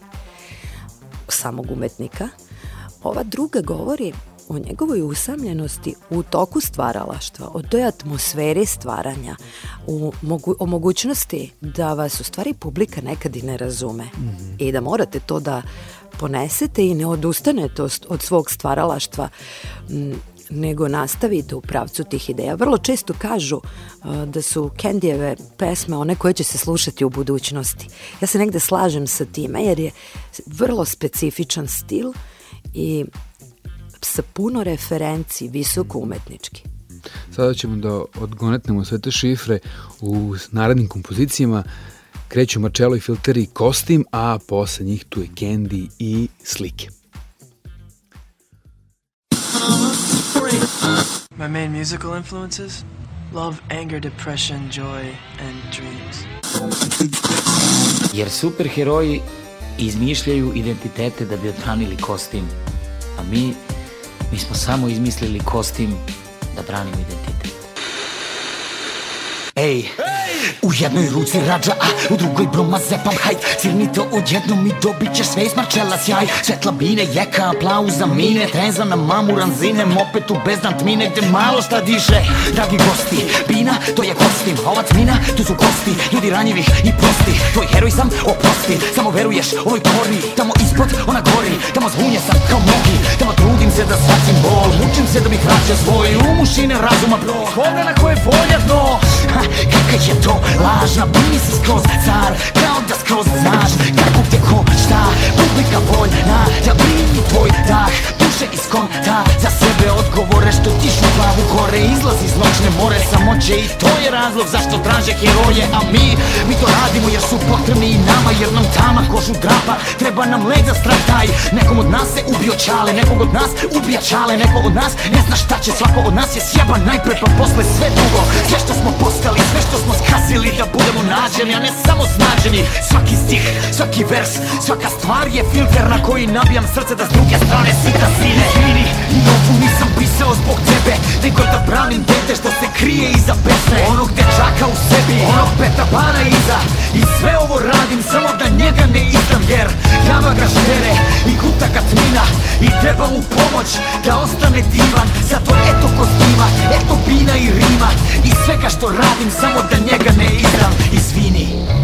samog umetnika. Ova druga govori o njegovoj usamljenosti u toku stvaralaštva, o toj atmosferi stvaranja, u mogu, o mogućnosti da vas u stvari publika nekad i ne razume mm-hmm. i da morate to da ponesete i ne odustanete od, od svog stvaralaštva, m, nego nastavite u pravcu tih ideja. Vrlo često kažu uh, da su Candyjeve pesme one koje će se slušati u budućnosti. Ja se negde slažem sa time jer je vrlo specifičan stil i sa puno referenci, visoko umetnički. Sada ćemo da odgonetnemo sve te šifre u narednim kompozicijama. Kreću Marcello i Filteri Kostim, a posle njih tu je Candy i Slike. My main musical influences? Love, anger, depression, joy, and dreams. Jer superheroji izmišljaju identitete da bi odbranili kostim, a mi, mi smo samo izmislili kostim da branimo identitet. Ej, u jednoj ruci rađa, a u drugoj broma zepam, hajt, cirni to odjednom i dobit ćeš sve iz Marčela sjaj. Svetla bine, jeka, aplauza, mine, trenza na mamu, ranzine, moped u bezdan tmine gde malo šta diše. Dragi gosti, bina, to je kostim, a ova tmina, tu su kosti, ljudi ranjivih i prosti. Tvoj heroj sam, oprosti, samo veruješ ovoj kori, tamo ispod ona gori, tamo zvunje sam kao mnogi, tamo trudim se da shvatim bol, mučim se da bih vraćao svoj um, ušine razuma bro, voda na koje volja dno. Ha, kakav je to lažna, bili si skroz car, kao da skroz znaš kako te ko šta, publika voljna da primi tvoj dah, duše iz konta, za sebe odgovore što tišu glavu gore, izlazi iz noćne more samoće i to je razlog zašto traže heroje, a mi, mi to radimo jer su potrebni i nama, jer nam tama kožu drapa, treba nam led za strah taj, nekom od nas se ubio čale, nekog od nas ubija čale, nekog od nas ne zna šta će, svako od nas je sjeban najpre pa posle sve drugo, sve što smo postali, sve što smo skasili da budemo nađeni, a ne samo snađeni. Svaki stih, svaki vers, svaka stvar je filter na koji nabijam srce da s druge strane sita sine. Izvini, i ovu nisam pisao zbog tebe, nego da branim dete što se krije iza pesme, onog dečaka u sebi, onog Petra Pana iza. I sve ovo radim samo da njega ne izdam, jer java ga štere i guta ga tmina i treba mu pomoć da ostane divan. Zato eto kostima, eto bina i rima i svega što radim samo da njega ne izdam. Izvini.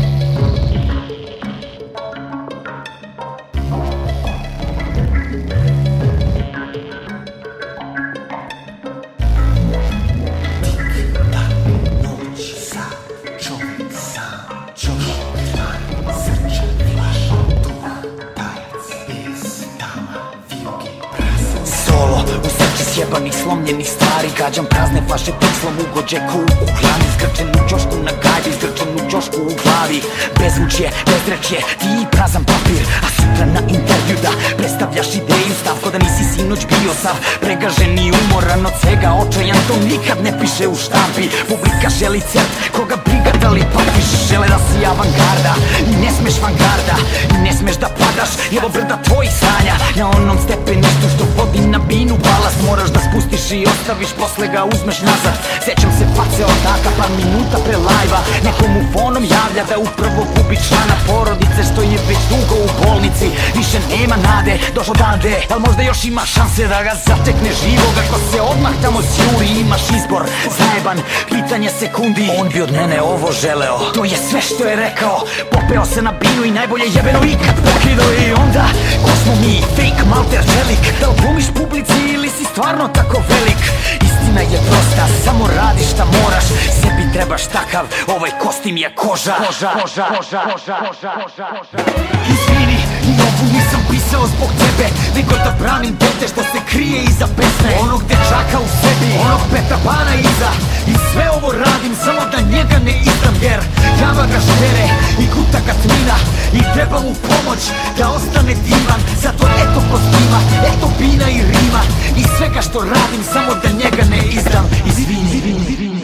Sjebanih, slomljenih stvari, gađam prazne flaše tekslom u gođeku u hlani, zgrčen u ćošku na gajbi, zgrčen u ćošku u glavi, bezvučje, bezrečje, ti i prazan papir, a sutra na intervju da predstavljaš ideju, stav ko da nisi sinoć bio sav pregažen i umoran od svega, očajan, to nikad ne piše u štampi, publika želi cert, koga briga da li papiš, žele da si avangarda i ne smeš vangarda i ne smeš da padaš, evo brda tvojih sanja na onom stepeništu što vodi na binu balast, moraš da spustiš i ostaviš, posle ga uzmeš nazad. Sećam se face otaka par minuta pre lajva, nekomu fonom javlja da upravo gubi člana porodice što je već dugo u bolnici, više nema nade, došlo dan D, al možda još ima šanse da ga zatekne živog ako se odmah tamo sjuri, imaš izbor, zajeban, pitanje sekundi, on bi od mene ovo želeo, to je sve što je rekao, popeo se na binu i najbolje jebeno ikad pokidao i onda, ko smo mi, fake, malter, čelik, da li glumiš publici ili si stvarno tako velik, istina je prosta, samo radi šta moraš, sebi trebaš takav, ovaj kostim je koža, koža, koža, koža, koža, koža, koža, koža. Izvini, i ovu nisam pisao zbog tebe, nego da branim dete što se krije iza pesme, onog dečaka u sebi, onog Petra Pana iza, i sve ovo radim samo da njega ne izdam, jer java ga štere i guta ga tmina i treba mu pomoć da ostane divan, zato eto kostima, eto bina i rima i svega što radim samo da njega ne izdam. Izvini, izvini, izvini.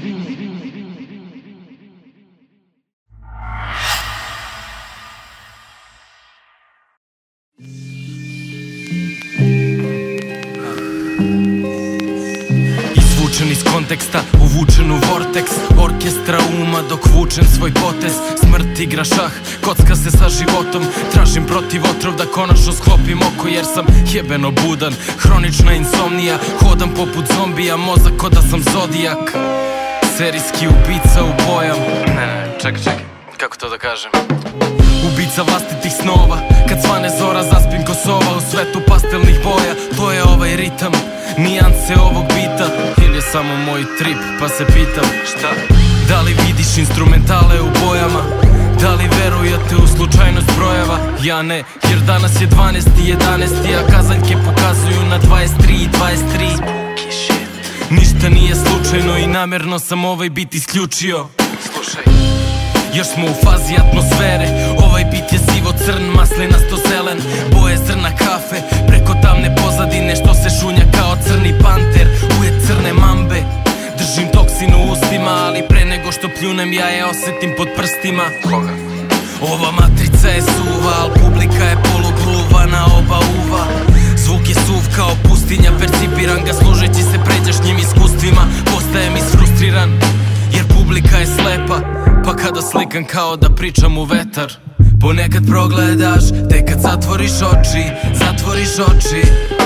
Izvučen iz konteksta, uvučen u vorteks orkestra uma dok vučem svoj potez. Smrt igra šah, kocka se sa životom, tražim protiv otrov da konačno sklopim oko jer sam jebeno budan. Hronična insomnija, hodam poput zombija, mozak ko da sam zodijak. Serijski ubica u bojam. Ne, ne, čekaj, čekaj, kako to da kažem? Ubica vlastitih snova, kad svane zora zaspim ko sova u svetu pastelnih boja. To je ovaj ritam, nijanse ovog bita, ili je samo moj trip pa se pitam šta? Da li vidiš instrumentale u bojama? Da li verujete u slučajnost brojeva? Ja ne, jer danas je dvanaesti jedanaesti, a kazaljke pokazuju na dvadeset tri i dvadeset tri. Ništa nije slučajno i namjerno sam ovaj bit isključio. Slušaj, još smo u fazi atmosfere, ovaj bit je sivo-crn, maslinasto zelen, boje zrna kafe, preko tamne pozadine što se šunja kao crni panter, uje crne mambe. Držim toksin u ustima, ali pre nego što pljunem ja je osetim pod prstima. Koga? Ova matrica je suva, al publika je polugluva na oba uva. Zvuk je suv kao pustinja, percipiran ga služeći se pređašnjim iskustvima. Postajem isfrustriran, jer publika je slepa, pa kada slikam kao da pričam u vetar. Ponekad progledaš, te kad zatvoriš oči, zatvoriš oči.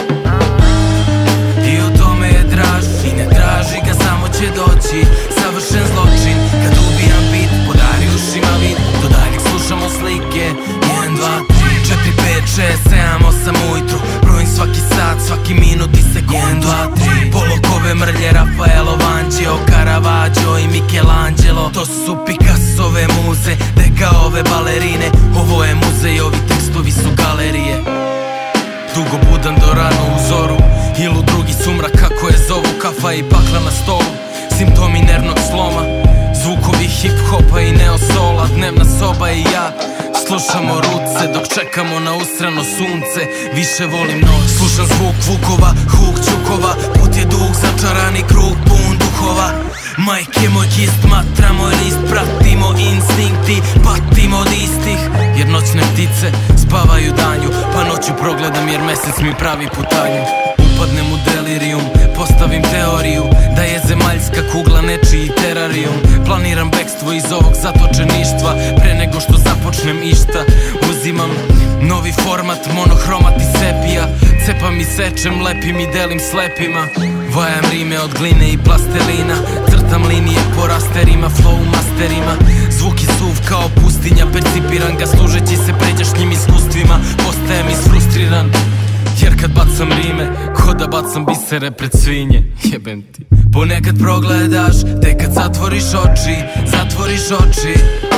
I u tome je draž, i ne traži ga, samo će doći savršen zločin. Kad ubijam bit, podari ušima vid, do daljeg slušamo slike. Jedan, dva, tri, četiri, pet, šest, sedam, osam ujutru. Brojim svaki sat, svaki minut i sekund. Jedan, dva, tri, polokove mrlje, Rafaelo, Vanđeo, Caravaggio i Michelangelo. To su Picassove muze, Degaove balerine. Ovo je muzej, ovi tekstovi su galerije. Dugo budan do rano u zoru, ili u drugi sumrak kako je zovu. Kafa i pakla na stolu, simptomi nervnog sloma. Zvukovi hip-hopa i neosola. Dnevna soba i ja slušamo ruce dok čekamo na usrano sunce. Više volim noć. Slušam zvuk vukova, huk čukova. Put je dug, začarani krug, pun duhova. Majke moj kist, matra moj list. Pratimo instinkti, patimo od istih. Jer noćne ptice spavaju danju, pa noću progledam jer mesec mi pravi putanju. Upadnem u delirijum, postavim teoriju da je zemaljska kugla nečiji terarijum. Planiram bekstvo iz ovog zatočeništva pre nego što započnem išta. Uzimam novi format, monohromat i sepija. Cepam i sečem, lepim i delim slepima. Vajam rime od gline i plastelina. Crtam linije po rasterima, flow masterima. Zvuk je suv kao pustinja, percipiran ga služeći se pređašnjim iskustvima. Postajem isfrustriran, jer kad bacam rime, ko da bacam bisere pred svinje. Jebem ti. Ponekad progledaš, te kad zatvoriš oči, zatvoriš oči.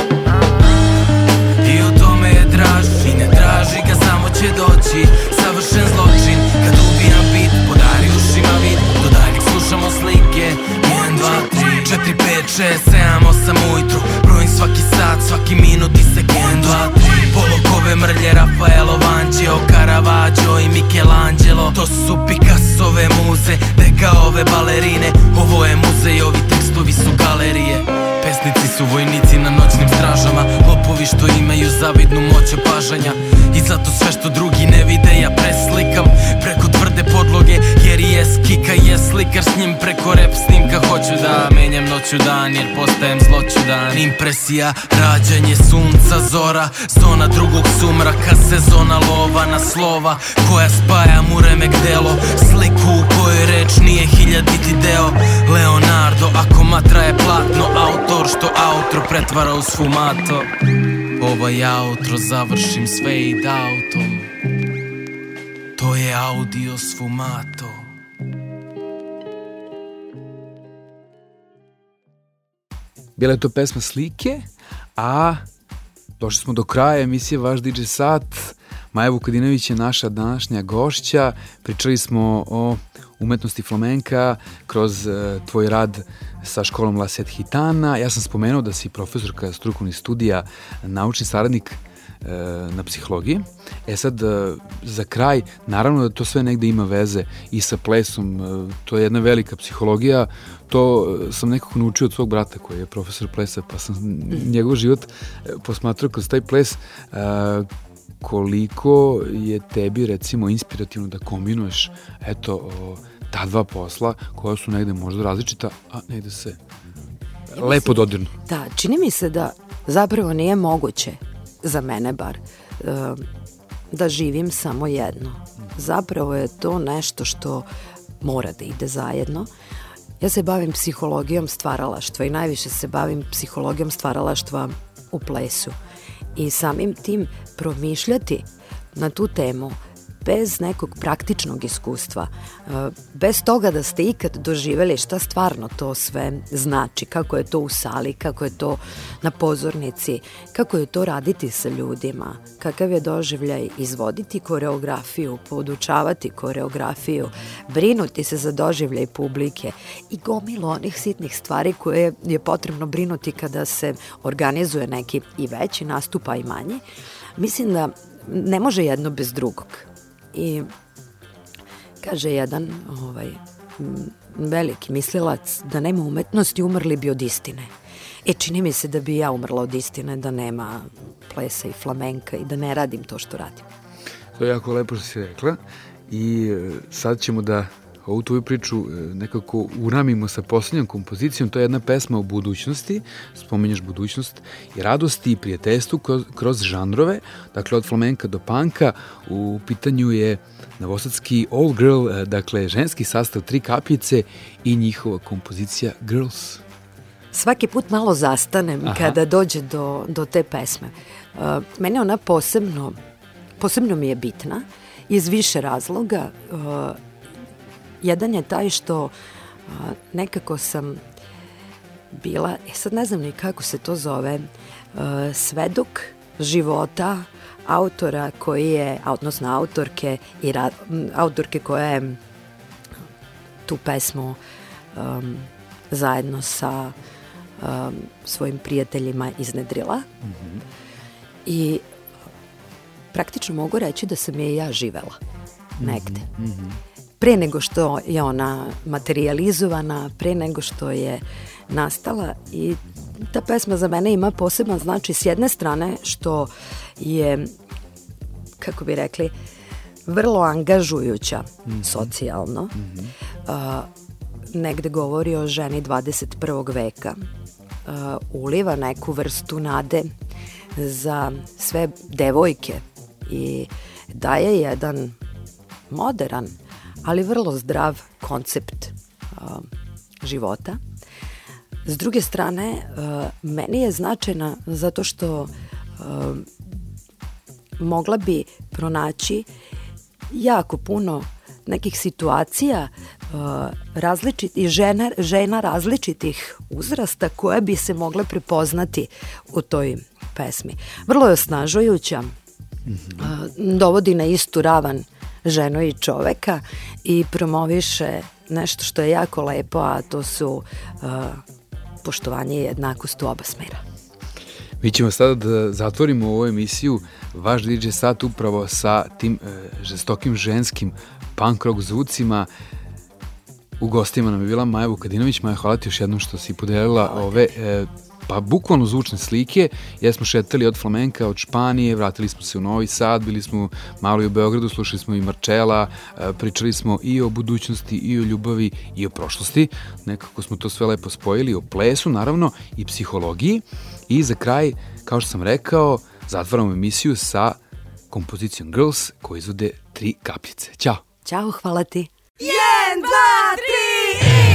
I u tome je draž, i ne traži ga, samo će doći savršen zločin. Kad ubijam bit, podari ušima vid, do daljeg slušamo slike. Jedan, dva, tri, četiri, pet, šest, sedam, osam ujutru. Brojim svaki sat, svaki minut i sekund. Jedan, dva, tri, polokove mrlje, Rafaelo, Vanđeo, Caravaggio i Michelangelo. To su Picassove muze, Degaove balerine. Ovo je muzej, ovi tekstovi su galerije. Pesnici su vojnici na noćnim stražama, lopovi što imaju zavidnu moć opažanja. I zato sve što drugi ne vide ja preslikam preko tvrde podloge, jer i es kika je slikar, s njim preko rap snimka. Hoću da menjam noću dan jer postajem zloćudan. Impresija, rađanje sunca, zora, zona drugog sumraka, sezona lova na slova koja spaja mu remek delo. Sliku u kojoj reč nije hiljaditi deo. Leonardo, ako matra je platno, autor što outro pretvara u sfumato. Ovaj outro završim s fade outom. To je audio sfumato. Bila je to pesma Slike, a došli smo do kraja emisije Vaš di džej sat. Maja Vukadinović je naša današnja gošća. Pričali smo o umetnosti flamenka kroz uh, tvoj rad sa školom La Set Hitana. Ja sam spomenuo da si profesorka strukovnih studija, naučni saradnik uh, na psihologiji. E sad, uh, za kraj, naravno da to sve negde ima veze i sa plesom. Uh, to je jedna velika psihologija. To uh, sam nekako naučio od svog brata koji je profesor plesa, pa sam njegov život uh, posmatrao kroz taj ples. Uh, koliko je tebi recimo inspirativno da kombinuješ eto o, ta dva posla koja su negde možda različita, a negde se ja lepo dodirnu. Da, čini mi se da zapravo nije moguće, za mene bar, da živim samo jedno. Zapravo je to nešto što mora da ide zajedno. Ja se bavim psihologijom stvaralaštva i najviše se bavim psihologijom stvaralaštva u plesu. I samim tim promišljati na tu temu bez nekog praktičnog iskustva, bez toga da ste ikad doživjeli šta stvarno to sve znači, kako je to u sali, kako je to na pozornici, kako je to raditi sa ljudima, kakav je doživljaj izvoditi koreografiju, podučavati koreografiju, brinuti se za doživljaj publike i gomilu onih sitnih stvari koje je potrebno brinuti kada se organizuje neki i veći nastup, a i manji. Mislim da ne može jedno bez drugog. I kaže jedan ovaj, veliki mislilac da nema umetnosti, umrli bi od istine. E, čini mi se da bi ja umrla od istine da nema plesa i flamenka i da ne radim to što radim. To je jako lepo što si rekla i sad ćemo da ovu tvoju priču nekako uramimo sa posljednjom kompozicijom. To je jedna pesma o budućnosti, spominješ budućnost i radosti i prijateljstvu kroz, kroz žanrove, dakle od flamenka do panka. U pitanju je novosadski all girl, dakle ženski sastav Tri kapljice i njihova kompozicija Girls. Svaki put malo zastanem Aha. kada dođe do, do te pesme. Uh, mene ona posebno, posebno mi je bitna iz više razloga. Uh, jedan je taj što uh, nekako sam bila, e sad ne znam ni kako se to zove, uh, svedok života autora koji je, odnosno autorke, i ra, autorke koja je tu pesmu um, zajedno sa Um, svojim prijateljima iznedrila mm-hmm. i praktično mogu reći da sam je i ja živela negde. Mm-hmm. Pre nego što je ona materializovana, pre nego što je nastala i ta pesma za mene ima poseban znači s jedne strane što je, kako bi rekli, vrlo angažujuća mm-hmm. socijalno. Mm-hmm. Uh, negde govori o ženi dvadeset prvog veka, uh, uliva neku vrstu nade za sve devojke i daje jedan moderan, ali vrlo zdrav koncept uh, života. S druge strane, uh, meni je značajna zato što uh, mogla bi pronaći jako puno nekih situacija uh, različit, i žena, žena različitih uzrasta koje bi se mogle prepoznati u toj pesmi. Vrlo je osnažujuća, mm-hmm. uh, dovodi na istu ravan ženu i čoveka i promoviše nešto što je jako lepo, a to su uh, poštovanje i jednakost u oba smera. Mi ćemo sada da zatvorimo ovu emisiju vaš D J sat upravo sa tim e, žestokim ženskim punk rock zvucima. U gostima nam je bila Maja Vukadinović. Maja, hvala ti još jednom što si podelila ove e, pa bukvalno zvučne slike. Jesmo šetali od flamenka, od Španije, vratili smo se u Novi Sad, bili smo malo i u Beogradu, slušali smo i Marčela, e, pričali smo i o budućnosti, i o ljubavi, i o prošlosti. Nekako smo to sve lepo spojili, o plesu, naravno, i psihologiji. I za kraj, kao što sam rekao, zatvaramo emisiju sa kompozicijom Girls koju izvode Tri kapljice. Ćao! Ćao, hvala ti! Jedan, dva, tri i...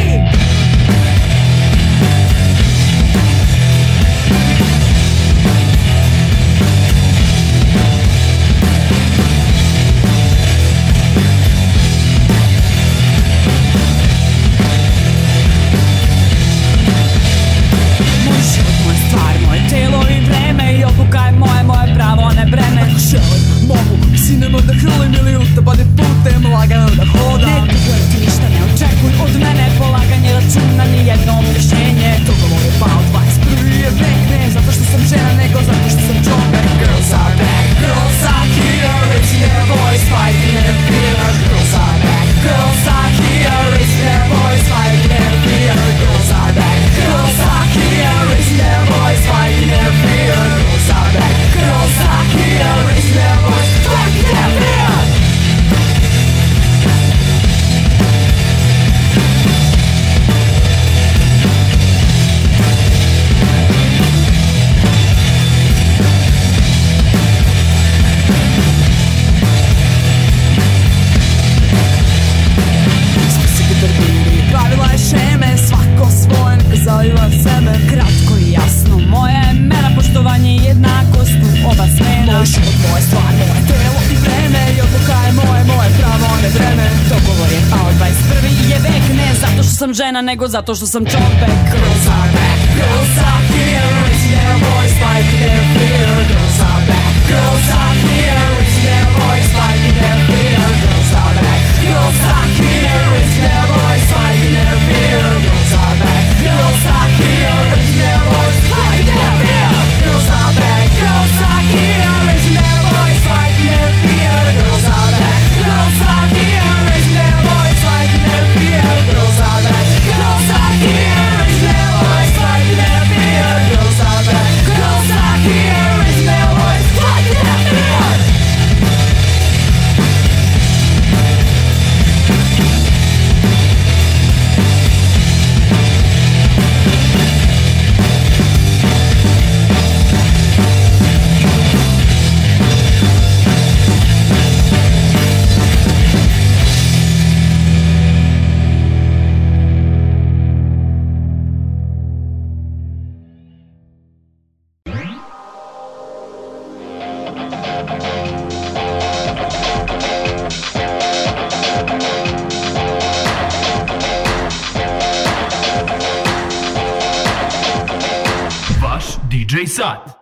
Telo i vreme i odluka je moje, moje pravo, ne breme. Ako želim, mogu sinema da hrulim ili utabadi putem lagano da hodam. Ne ti ništa ne očekuj od mene, polaganje računa, ni jedno objašnjenje. Dogovor je pao, dvadeset prvi je vek, ne zato što sam žena, nego zato što sam čovek. Girls are back, girls are here, raising their voice, fighting their fear. Girls are back, girls are here, raising their voice, fighting their fear. Girls are back, girls are here, raising their voice, fighting their fear. Girls are back, girls are here, raising their voice, fighting their fear. Pravila je šeme, svako svoj neka zaliva sebe. Kratko i jasno, moje mera, poštovanje i jednakost u oba smena. Moj život, moje stvar, moje telo i vreme, i odluka je moje, moje pravo, ne vreme. Dogovor je pao, dvadeset prvi je vek, ne zato što sam žena, nego zato što sam čovek. Girls are back, girls are here, raising their voice, fighting their fear. Girls are back, girls are here, raising their voice, fighting their fear. Girls are back, girls are here, raising their voice, fighting their fear. Girls are back, girls are here, raising their voice, fighting their fear. Girls are back, girls are here, raising their voice, fighting their fear. Girls are back, girls are here, raising their voice, fighting their fear. Girls are back, girls are here, raising their voice, fighting their fear. sat.